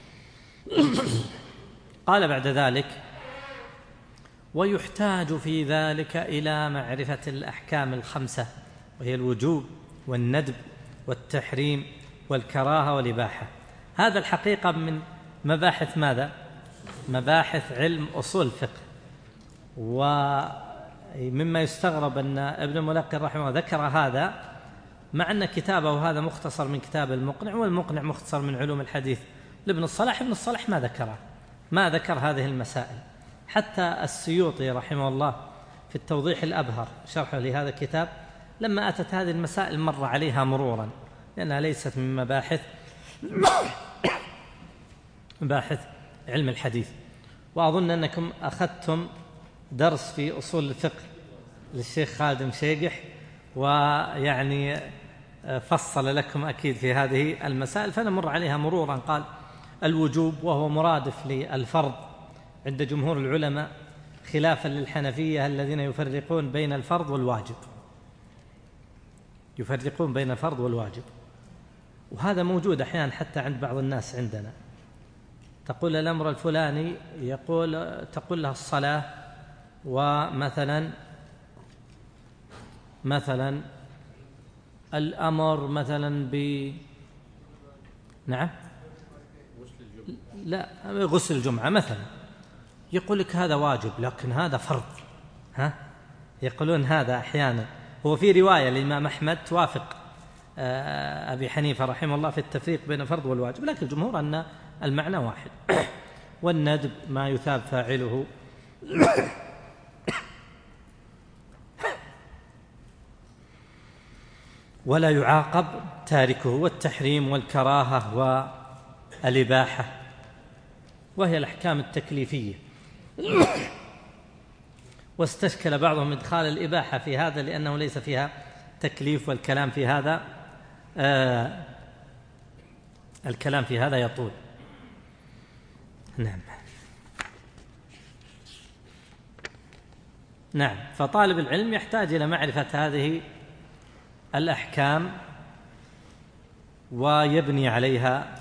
قال بعد ذلك: ويحتاج في ذلك إلى معرفة الأحكام ال5، وهي الوجوب والندب والتحريم والكراهة والإباحة. هذا الحقيقة من مباحث ماذا؟ مباحث علم أصول الفقه. ومما يستغرب أن ابن الملقن رحمه الله ذكر هذا، مع أن كتابه هذا مختصر من كتاب المقنع، والمقنع مختصر من علوم الحديث لابن الصلاح. ابن الصلاح ما ذكره، ما ذكر هذه المسائل. حتى السيوطي رحمه الله في التوضيح الأبهر شرحه لهذا الكتاب لما أتت هذه المسائل مر عليها مرورا، لأنها ليست من مباحث علم الحديث. وأظن أنكم أخذتم درس في أصول الفقه للشيخ خالد مشيقح، ويعني فصل لكم أكيد في هذه المسائل، فنمر عليها مرورا. قال: الوجوب وهو مرادف للفرض عند جمهور العلماء، خلافا للحنفية الذين يفرقون بين الفرض والواجب، يفرقون بين الفرض والواجب. وهذا موجود أحيانا حتى عند بعض الناس عندنا. تقول الأمر الفلاني، تقول له الصلاة، ومثلا الأمر مثلا نعم، لا، غسل الجمعة مثلا، يقول لك هذا واجب لكن هذا فرض. يقولون هذا أحيانا. هو في رواية للإمام أحمد توافق أبي حنيفة رحمه الله في التفريق بين الفرض والواجب، لكن الجمهور أن المعنى واحد. والندب ما يثاب فاعله ولا يعاقب تاركه، والتحريم والكراهة والإباحة، وهي الأحكام التكليفية. واستشكل بعضهم إدخال الإباحة في هذا لأنه ليس فيها تكليف، والكلام في هذا يطول. نعم. فطالب العلم يحتاج إلى معرفة هذه الأحكام ويبني عليها،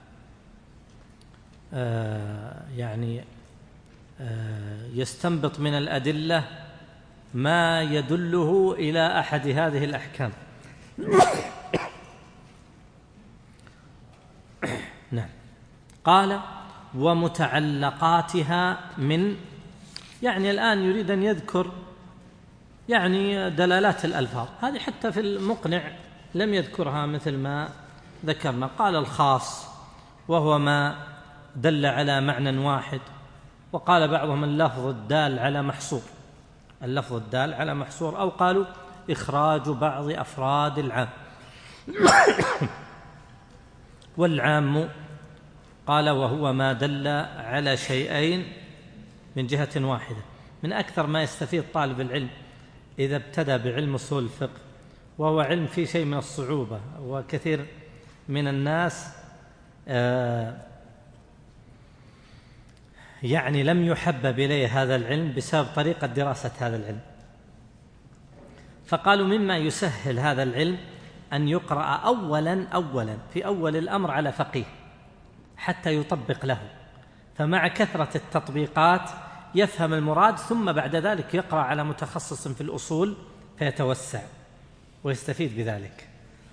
يستنبط من الأدلة ما يدله إلى أحد هذه الأحكام. نعم. قال: ومتعلقاتها من، الآن يريد أن يذكر دلالات الألفاظ هذه، حتى في المقنع لم يذكرها مثل ما ذكرنا. قال: الخاص وهو ما دل على معنى واحد. وقال بعضهم اللفظ الدال على محصور، اللفظ الدال على محصور، أو قالوا إخراج بعض أفراد العام. والعام قال وهو ما دل على شيئين من جهة واحدة. من أكثر ما يستفيد طالب العلم إذا ابتدى بعلم أصول الفقه، وهو علم فيه شيء من الصعوبة، وكثير من الناس يعني لم يحبب إليه هذا العلم بسبب طريقة دراسة هذا العلم، فقالوا مما يسهل هذا العلم أن يقرأ أولا في أول الأمر على فقيه حتى يطبق له، فمع كثرة التطبيقات يفهم المراد، ثم بعد ذلك يقرأ على متخصص في الأصول فيتوسع ويستفيد بذلك.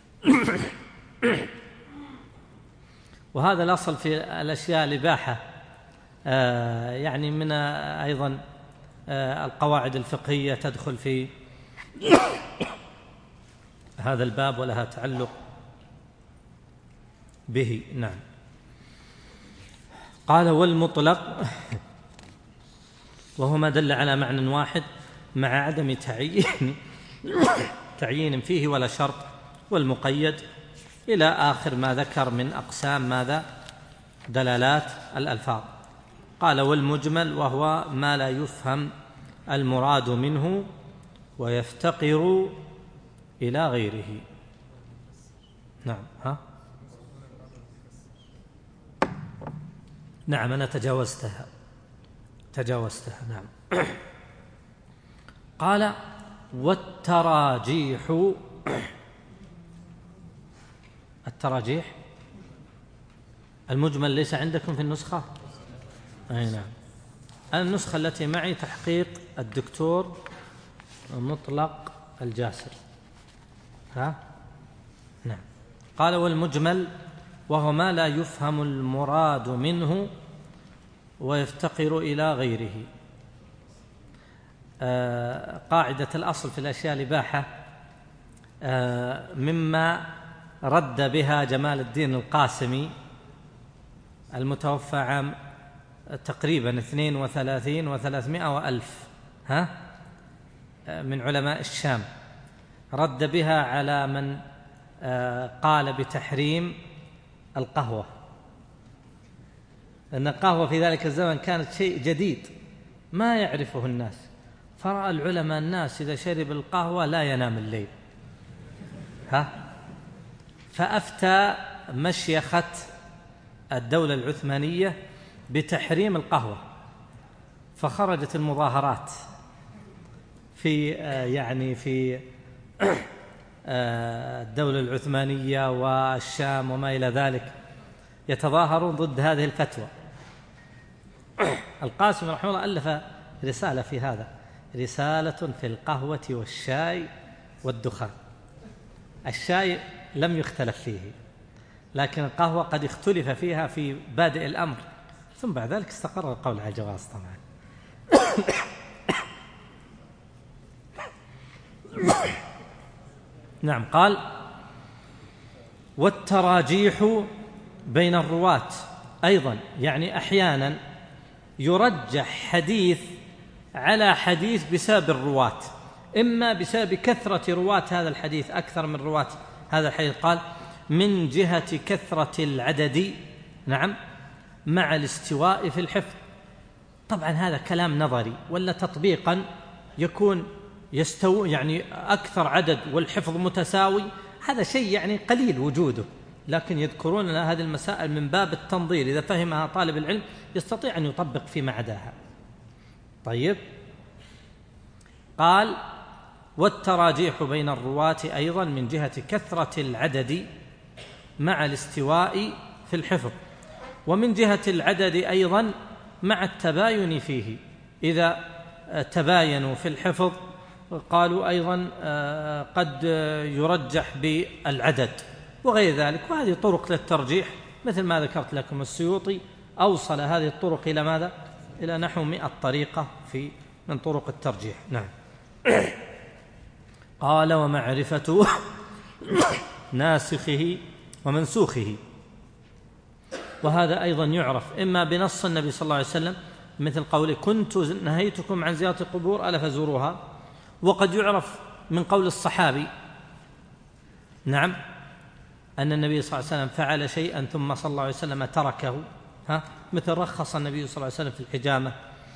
وهذا الأصل في الأشياء الإباحة، يعني من أيضا القواعد الفقهية تدخل في هذا الباب ولها تعلق به. نعم. قال والمطلق وهو ما دل على معنى واحد مع عدم تعيين فيه ولا شرط، والمقيد إلى آخر ما ذكر من أقسام ماذا؟ دلالات الألفاظ. قال والمجمل وهو ما لا يفهم المراد منه ويفتقر إلى غيره. نعم. نعم أنا تجاوزتها. نعم. قال والتراجيح، التراجيح المجمل ليس عندكم في النسخة؟ أي نعم. النسخة التي معي تحقيق الدكتور مطلق الجاسر. نعم. قال والمجمل وهو ما لا يفهم المراد منه ويفتقر إلى غيره. قاعدة الأصل في الأشياء الإباحة مما رد بها جمال الدين القاسمي المتوفى عام تقريبا 32 و300 وألف من علماء الشام، رد بها على من قال بتحريم القهوة، لأن القهوة في ذلك الزمن كانت شيء جديد ما يعرفه الناس، فرأى العلماء الناس إذا شرب القهوة لا ينام الليل، فأفتى مشيخة الدولة العثمانية بتحريم القهوة، فخرجت المظاهرات في في الدولة العثمانية والشام وما إلى ذلك، يتظاهرون ضد هذه الفتوى. القاسم رحمه الله ألف رسالة في هذا، رسالة في القهوة والشاي والدخان. الشاي لم يختلف فيه، لكن القهوة قد اختلف فيها في بادئ الأمر، ثم بعد ذلك استقر القول على الجواز طبعا. نعم. قال والتراجيح بين الرواة أيضا، يعني أحيانا يرجح حديث على حديث بسبب الرواة، إما بسبب كثرة رواة هذا الحديث أكثر من رواة هذا الحديث. قال من جهة كثرة العدد، نعم، مع الاستواء في الحفظ. طبعا هذا كلام نظري، ولا تطبيقا يكون يستوي يعني أكثر عدد والحفظ متساوي، هذا شيء يعني قليل وجوده، لكن يذكرون لنا هذه المسائل من باب التنظير، إذا فهمها طالب العلم يستطيع أن يطبق فيما عداها. طيب. قال والتراجيح بين الرواة أيضا من جهة كثرة العدد مع الاستواء في الحفظ، ومن جهة العدد أيضا مع التباين فيه، إذا تباينوا في الحفظ قالوا أيضا قد يرجح بالعدد وغير ذلك. وهذه طرق للترجيح مثل ما ذكرت لكم، السيوطي أوصل هذه الطرق إلى ماذا؟ إلى نحو 100 طريقة من طرق الترجيح. نعم. قال ومعرفة ناسخه ومنسوخه. وهذا أيضا يعرف إما بنص النبي صلى الله عليه وسلم مثل قوله كنت نهيتكم عن زيارة القبور ألا فزوروها، وقد يعرف من قول الصحابي نعم أن النبي صلى الله عليه وسلم فعل شيئا ثم صلى الله عليه وسلم تركه، مثل رخص النبي صلى الله عليه وسلم في الحجامة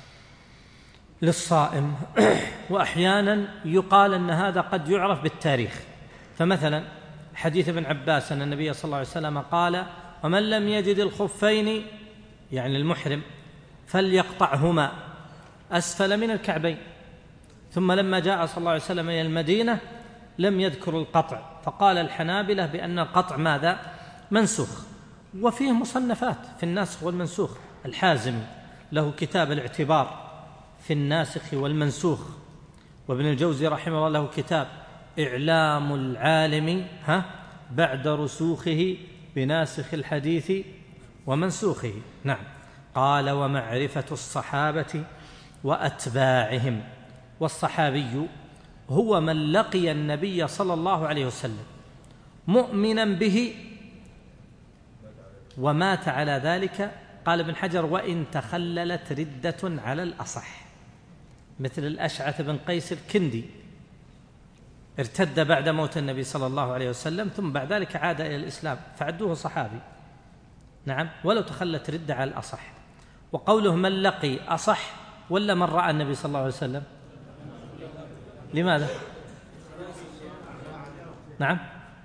للصائم. وأحيانا يقال أن هذا قد يعرف بالتاريخ، فمثلا حديث ابن عباس أن النبي صلى الله عليه وسلم قال ومن لم يجد الخفين يعني المحرم فليقطعهما أسفل من الكعبين، ثم لما جاء صلى الله عليه وسلم إلى المدينة لم يذكر القطع، فقال الحنابلة بأن القطع ماذا؟ منسوخ. وفيه مصنفات في الناسخ والمنسوخ، الحازمي له كتاب الاعتبار في الناسخ والمنسوخ، وابن الجوزي رحمه الله له كتاب إعلام العالم بعد رسوخه بناسخ الحديث ومنسوخه. نعم. قال ومعرفة الصحابة وأتباعهم. والصحابي هو من لقي النبي صلى الله عليه وسلم مؤمنا به ومات على ذلك. قال ابن حجر وإن تخللت ردة على الأصح، مثل الأشعث بن قيس الكندي ارتد بعد موت النبي صلى الله عليه وسلم ثم بعد ذلك عاد إلى الإسلام فعدوه صحابي، نعم، ولو تخلت ردة على الأصح. وقوله من لقي أصح ولا من رأى النبي صلى الله عليه وسلم؟ لماذا؟ نعم،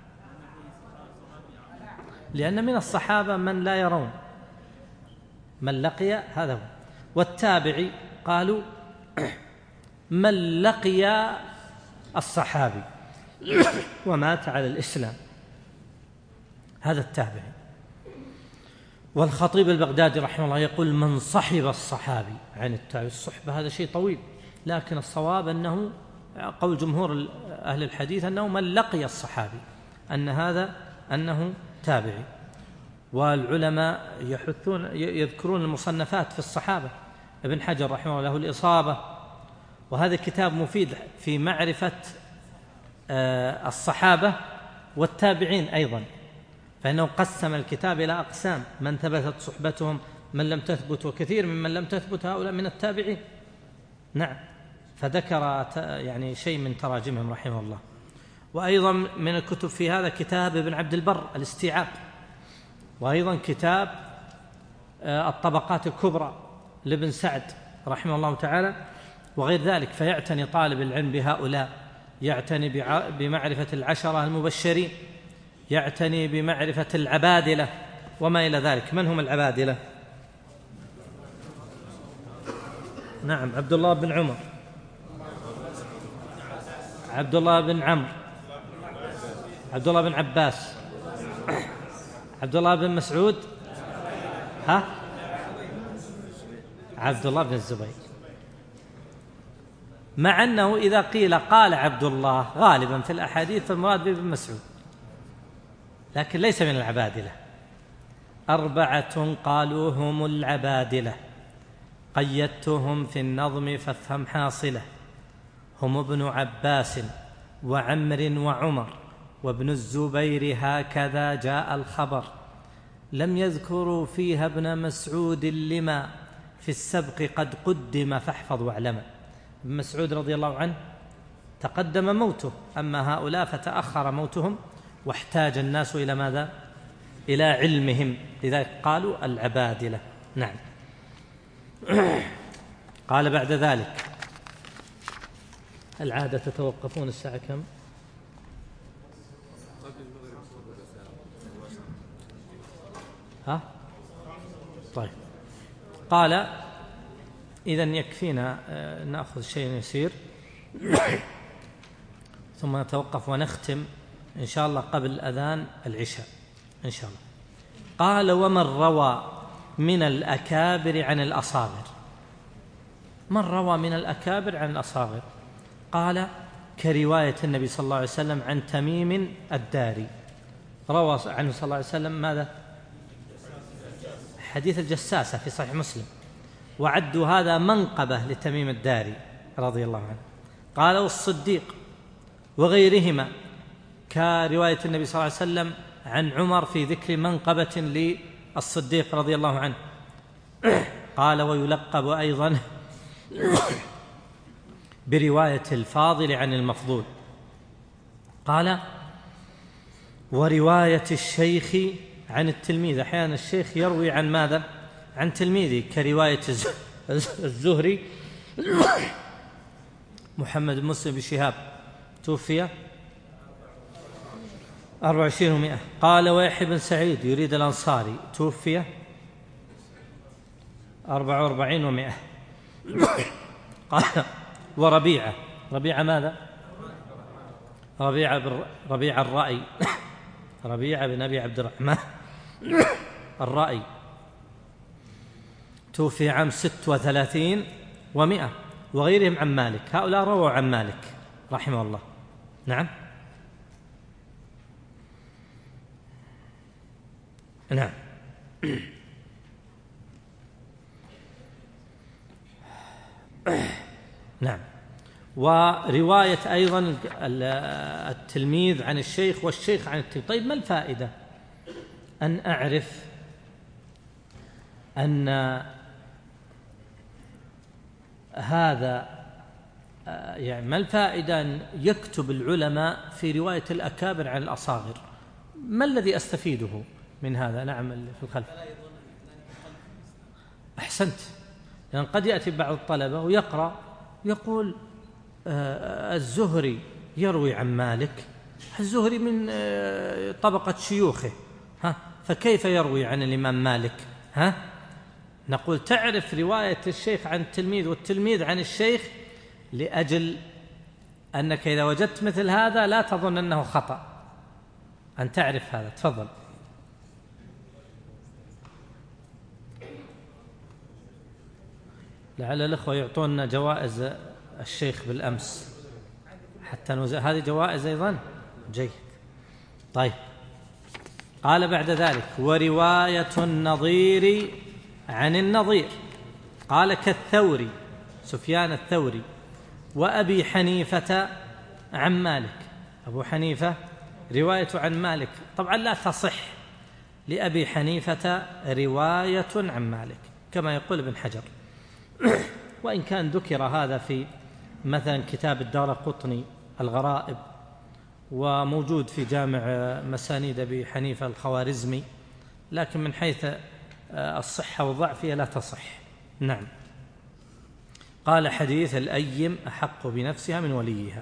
لأن من الصحابة من لا يرون، من لقي هذا هو. والتابعي قالوا من لقي الصحابي ومات على الإسلام، هذا التابعي. والخطيب البغدادي رحمه الله يقول من صحب الصحابي عن التابعي. الصحبة هذا شيء طويل، لكن الصواب أنه قول جمهور أهل الحديث أنه من لقي الصحابي، أن هذا أنه تابعي. والعلماء يذكرون المصنفات في الصحابة. ابن حجر رحمه الله له الإصابة، وهذا كتاب مفيد في معرفة الصحابة والتابعين أيضا، فإنه قسم الكتاب إلى أقسام: من ثبتت صحبتهم، من لم تثبت، وكثير ممن لم تثبت هؤلاء من التابعين. نعم، فذكر يعني شيء من تراجمهم رحمه الله. وأيضا من الكتب في هذا كتاب ابن عبد البر الاستيعاب، وأيضا كتاب الطبقات الكبرى لابن سعد رحمه الله تعالى وغير ذلك. فيعتني طالب العلم بهؤلاء، يعتني بمعرفة العشرة المبشرين، يعتني بمعرفة العبادلة وما إلى ذلك. من هم العبادلة؟ نعم، عبد الله بن عمر، عبد الله بن عمرو، عبد الله بن عباس، عبد الله بن مسعود، عبد الله بن الزبير. مع أنه إذا قيل قال عبد الله غالبا في الأحاديث فالمراد به بن مسعود، لكن ليس من العبادلة. 4 قالوا هم العبادلة، قيدتهم في النظم فافهم حاصلة: هم ابن عباس وعمر وعمر وابن الزبير، هكذا جاء الخبر. لم يذكروا فيها ابن مسعود لما في السبق قد قدم فاحفظ واعلم. ابن مسعود رضي الله عنه تقدم موته، أما هؤلاء فتأخر موتهم واحتاج الناس إلى ماذا؟ إلى علمهم، لذلك قالوا العبادلة. نعم. قال بعد ذلك: العادة تتوقفون الساعة كم؟ طيب. قال: إذن يكفينا نأخذ شيء يسير ثم نتوقف ونختم إن شاء الله قبل أذان العشاء إن شاء الله. قال: ومن روى من الأكابر عن الأصاغر. من روى من الأكابر عن الأصاغر؟ قال: كرواية النبي صلى الله عليه وسلم عن تميم الداري، روى عنه صلى الله عليه وسلم ماذا؟ حديث الجساسة في صحيح مسلم، وعدوا هذا منقبة لتميم الداري رضي الله عنه. قال: والصديق وغيرهما، كرواية النبي صلى الله عليه وسلم عن عمر في ذكر منقبة الصديق رضي الله عنه قال: ويلقب أيضا برواية الفاضل عن المفضول. قال: ورواية الشيخ عن التلميذ. أحيانا الشيخ يروي عن ماذا؟ عن تلميذه، كرواية الزهري محمد بن مسلم بن شهاب توفي 24 و100. قال: ويحيى بن سعيد يريد الأنصاري توفي 44 و100. قال: وربيعة. ربيعة ماذا؟ ربيعة الرأي ربيعة بن أبي عبد الرحمن الرأي توفي عام 36 و100. وغيرهم عن مالك. هؤلاء رووا عن مالك رحمه الله. نعم نعم. نعم. ورواية أيضا التلميذ عن الشيخ والشيخ عن التلميذ. طيب، ما الفائدة أن أعرف أن هذا، يعني ما الفائدة أن يكتب العلماء في رواية الأكابر عن الأصاغر؟ ما الذي أستفيده من هذا؟ نعم، اللي في الخلف. أحسنت. لأن قد يأتي بعض الطلبة ويقرأ يقول: الزهري يروي عن مالك، الزهري من طبقة شيوخه، فكيف يروي عن الإمام مالك؟ نقول: تعرف رواية الشيخ عن التلميذ والتلميذ عن الشيخ، لأجل أنك إذا وجدت مثل هذا لا تظن أنه خطأ، أن تعرف هذا. تفضل. لعل الأخوة يعطونا جوائز الشيخ بالأمس حتى هذه جوائز أيضا. جيد. طيب. قال بعد ذلك: ورواية النظير عن النظير. قال: كالثوري، سفيان الثوري، وأبي حنيفة عن مالك. أبو حنيفة رواية عن مالك طبعا لا تصح لأبي حنيفة رواية عن مالك كما يقول ابن حجر، وإن كان ذكر هذا في مثلا كتاب الدارقطني الغرائب، وموجود في جامع مسانيد أبي حنيفة الخوارزمي، لكن من حيث الصحة والضعف لا تصح. نعم. قال: حديث الأيم أحق بنفسها من وليها.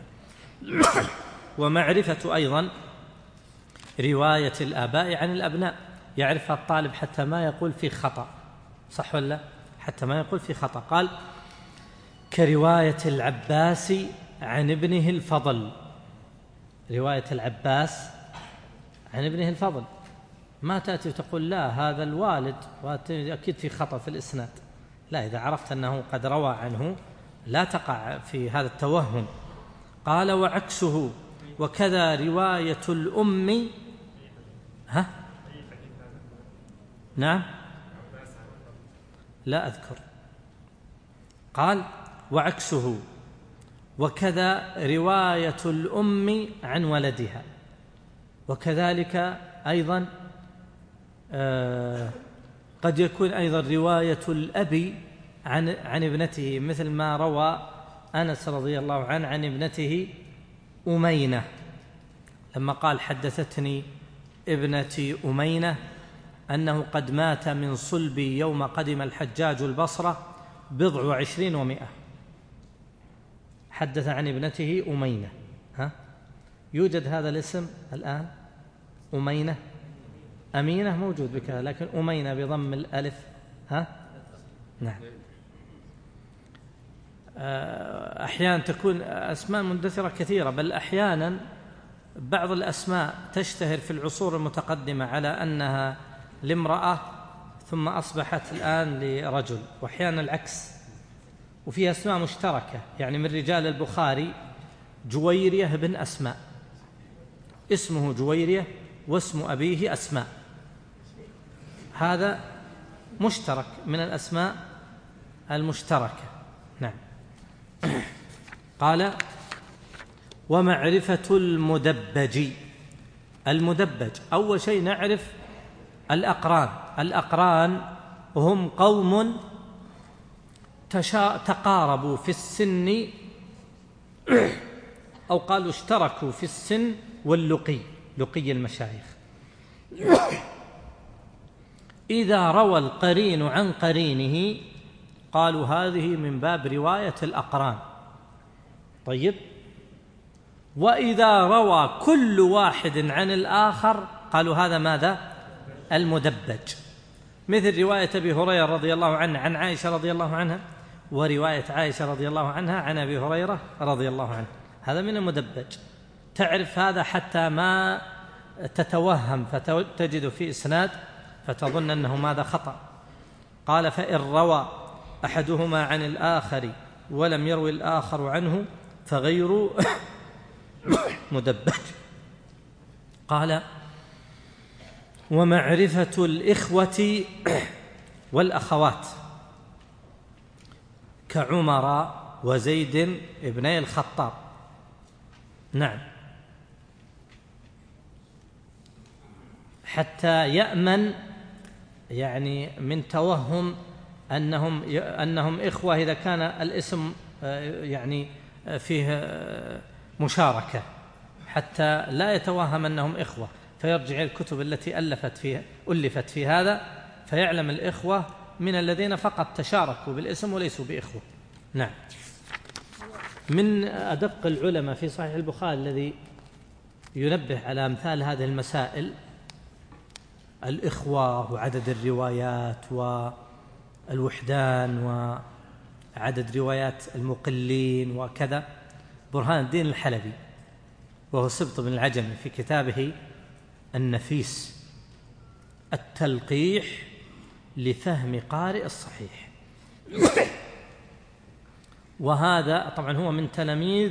ومعرفة أيضا رواية الآباء عن الأبناء، يعرفها الطالب حتى ما يقول في خطأ، صح ولا؟ حتى ما يقول في خطأ. قال: كرواية العباس عن ابنه الفضل. رواية العباس عن ابنه الفضل، ما تأتي وتقول لا هذا الوالد، أكيد في خطأ في الإسناد. لا، إذا عرفت أنه قد روى عنه لا تقع في هذا التوهم. قال: وعكسه، وكذا رواية الأم. نعم، لا أذكر. قال: وعكسه، وكذا رواية الأم عن ولدها، وكذلك أيضا قد يكون أيضا رواية الأب عن ابنته، مثل ما روى أنس رضي الله عنه عن ابنته أمينة لما قال: حدثتني ابنتي أمينة أنه قد مات من صلبي يوم قدم الحجاج البصرة 27 و100. حدث عن ابنته أمينة. يوجد هذا الاسم الآن؟ أمينة، أمينة موجود بكذا، لكن أمينة بضم الألف. نعم. أحيانا تكون أسماء مندثرة كثيرة، بل أحيانا بعض الأسماء تشتهر في العصور المتقدمة على أنها لامرأة ثم أصبحت الآن لرجل، وأحيانا العكس. وفيها أسماء مشتركة، يعني من رجال البخاري جويرية بن أسماء، اسمه جويرية واسم أبيه أسماء، هذا مشترك من الأسماء المشتركة. نعم. قال: ومعرفة المدبج. المدبج أول شيء نعرف الأقران هم قوم تقاربوا في السن أو قالوا اشتركوا في السن واللقي، لقي المشايخ. إذا روى القرين عن قرينه قالوا هذه من باب رواية الأقران. طيب، وإذا روى كل واحد عن الآخر قالوا هذا ماذا؟ المدبج، مثل رواية أبي هريرة رضي الله عنه عن عائشة رضي الله عنها، ورواية عائشة رضي الله عنها عن أبي هريرة رضي الله عنه، هذا من المدبج. تعرف هذا حتى ما تتوهم فتجد في إسناد فتظن أنه ماذا؟ خطأ. قال فإن روى أحدهما عن الآخر ولم يروي الآخر عنه فغير مدبج. قال ومعرفة الإخوة والأخوات كعمر وزيد ابني الخطاب. نعم، حتى يأمن يعني من توهم أنهم إخوة إذا كان الاسم يعني فيه مشاركة، حتى لا يتوهم أنهم إخوة، فيرجع الكتب التي ألفت في هذا فيعلم الإخوة من الذين فقط تشاركوا بالاسم وليسوا بإخوة. نعم. من أدق العلماء في صحيح البخاري الذي ينبه على أمثال هذه المسائل الإخوة وعدد الروايات والوحدان وعدد روايات المقلين وكذا، برهان الدين الحلبي، وهو سبط بن العجمي، في كتابه النفيس التلقيح لفهم قارئ الصحيح. وهذا طبعا هو من تلاميذ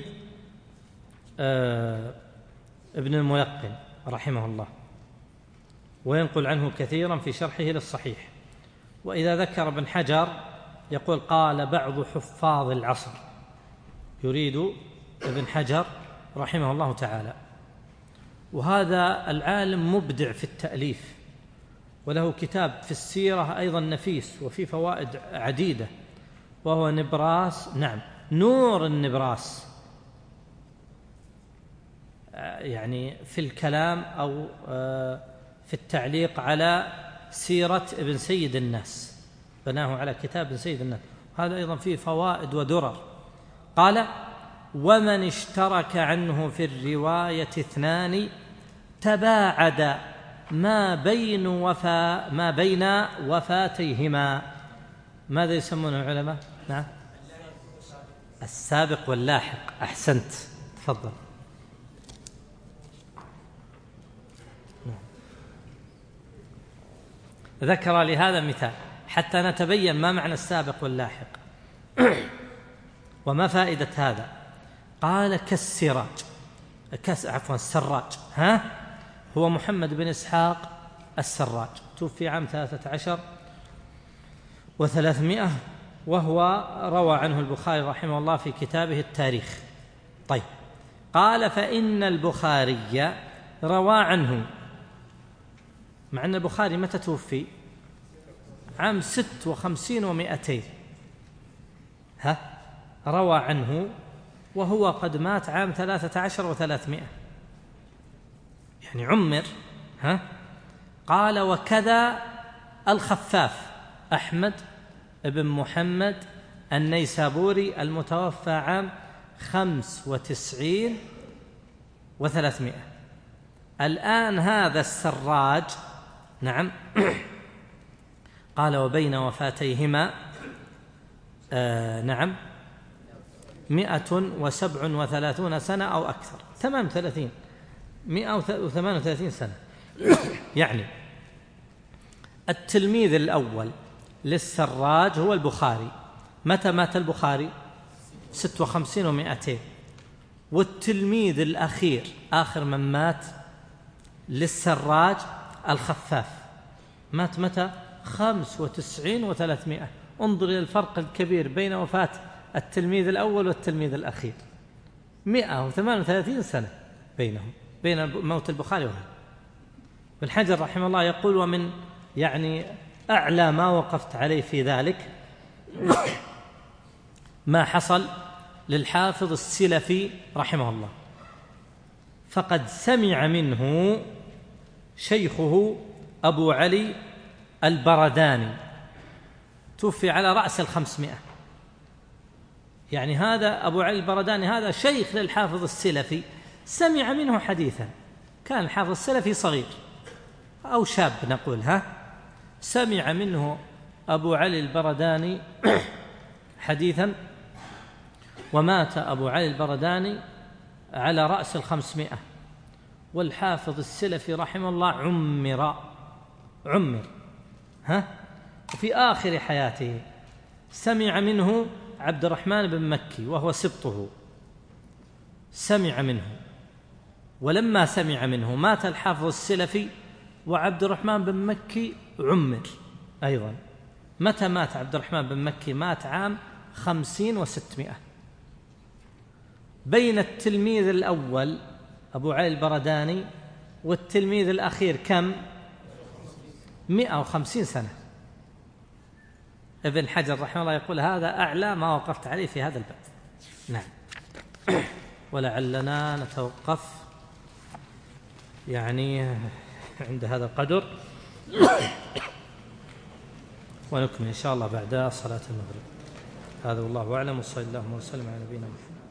ابن الميقن رحمه الله، وينقل عنه كثيرا في شرحه للصحيح. وإذا ذكر ابن حجر يقول قال بعض حفاظ العصر، يريد ابن حجر رحمه الله تعالى. وهذا العالم مبدع في التأليف، وله كتاب في السيرة أيضا نفيس وفي فوائد عديدة، وهو نبراس، نعم، نور النبراس، يعني في الكلام أو في التعليق على سيرة ابن سيد الناس، بناه على كتاب ابن سيد الناس، هذا أيضا فيه فوائد ودرر. قال ومن اشترك عنه في الرواية اثنان تباعد ما بين وفاتيهما. ماذا يسمونه العلماء؟ نعم، السابق واللاحق. أحسنت، تفضل. ذكر لهذا مثال حتى نتبين ما معنى السابق واللاحق وما فائدة هذا. قال كالسراج، السراج، هو محمد بن إسحاق السراج، توفي عام 13 و300، وهو روى عنه البخاري رحمه الله في كتابه التاريخ. طيب، قال فإن البخاري روى عنه، مع أن البخاري متى توفي؟ عام 56 و200، روى عنه وهو قد مات عام 13 و300، يعني عمر. قال وكذا الخفاف أحمد بن محمد النيسابوري المتوفى عام 95 و300. الآن هذا السراج، نعم، قال وبين وفاتيهما نعم 137 سنة أو أكثر، 38 138 سنة. يعني التلميذ الأول للسراج هو البخاري. متى مات البخاري؟ 56 و200. والتلميذ الأخير، آخر من مات للسراج، الخفاف، مات متى؟ 95 و300. انظر إلى الفرق الكبير بين وفاة التلميذ الأول والتلميذ الأخير، 138 سنة بينهم، بين موت البخاري وهذا. ابن حجر رحمه الله يقول: ومن أعلى ما وقفت عليه في ذلك ما حصل للحافظ السلفي رحمه الله، فقد سمع منه شيخه أبو علي البرداني، توفي على رأس 500. هذا أبو علي البرداني هذا شيخ للحافظ السلفي، سمع منه حديثا. كان الحافظ السلفي صغير أو شاب نقول، سمع منه أبو علي البرداني حديثا، ومات أبو علي البرداني على رأس 500، والحافظ السلفي رحمه الله عمر وفي آخر حياته سمع منه عبد الرحمن بن مكي وهو سبطه، سمع منه، ولما سمع منه مات الحافظ السلفي وعبد الرحمن بن مكي عمر أيضا. متى مات عبد الرحمن بن مكي؟ مات عام 50 و600. بين التلميذ الأول أبو علي البرداني والتلميذ الأخير كم؟ 150 سنة. ابن حجر رحمه الله يقول: هذا أعلى ما وقفت عليه في هذا الباب. نعم. ولعلنا نتوقف عند هذا القدر، ونكمل إن شاء الله بعد صلاة المغرب. هذا والله أعلم، وصلى الله وسلم على نبينا محمد.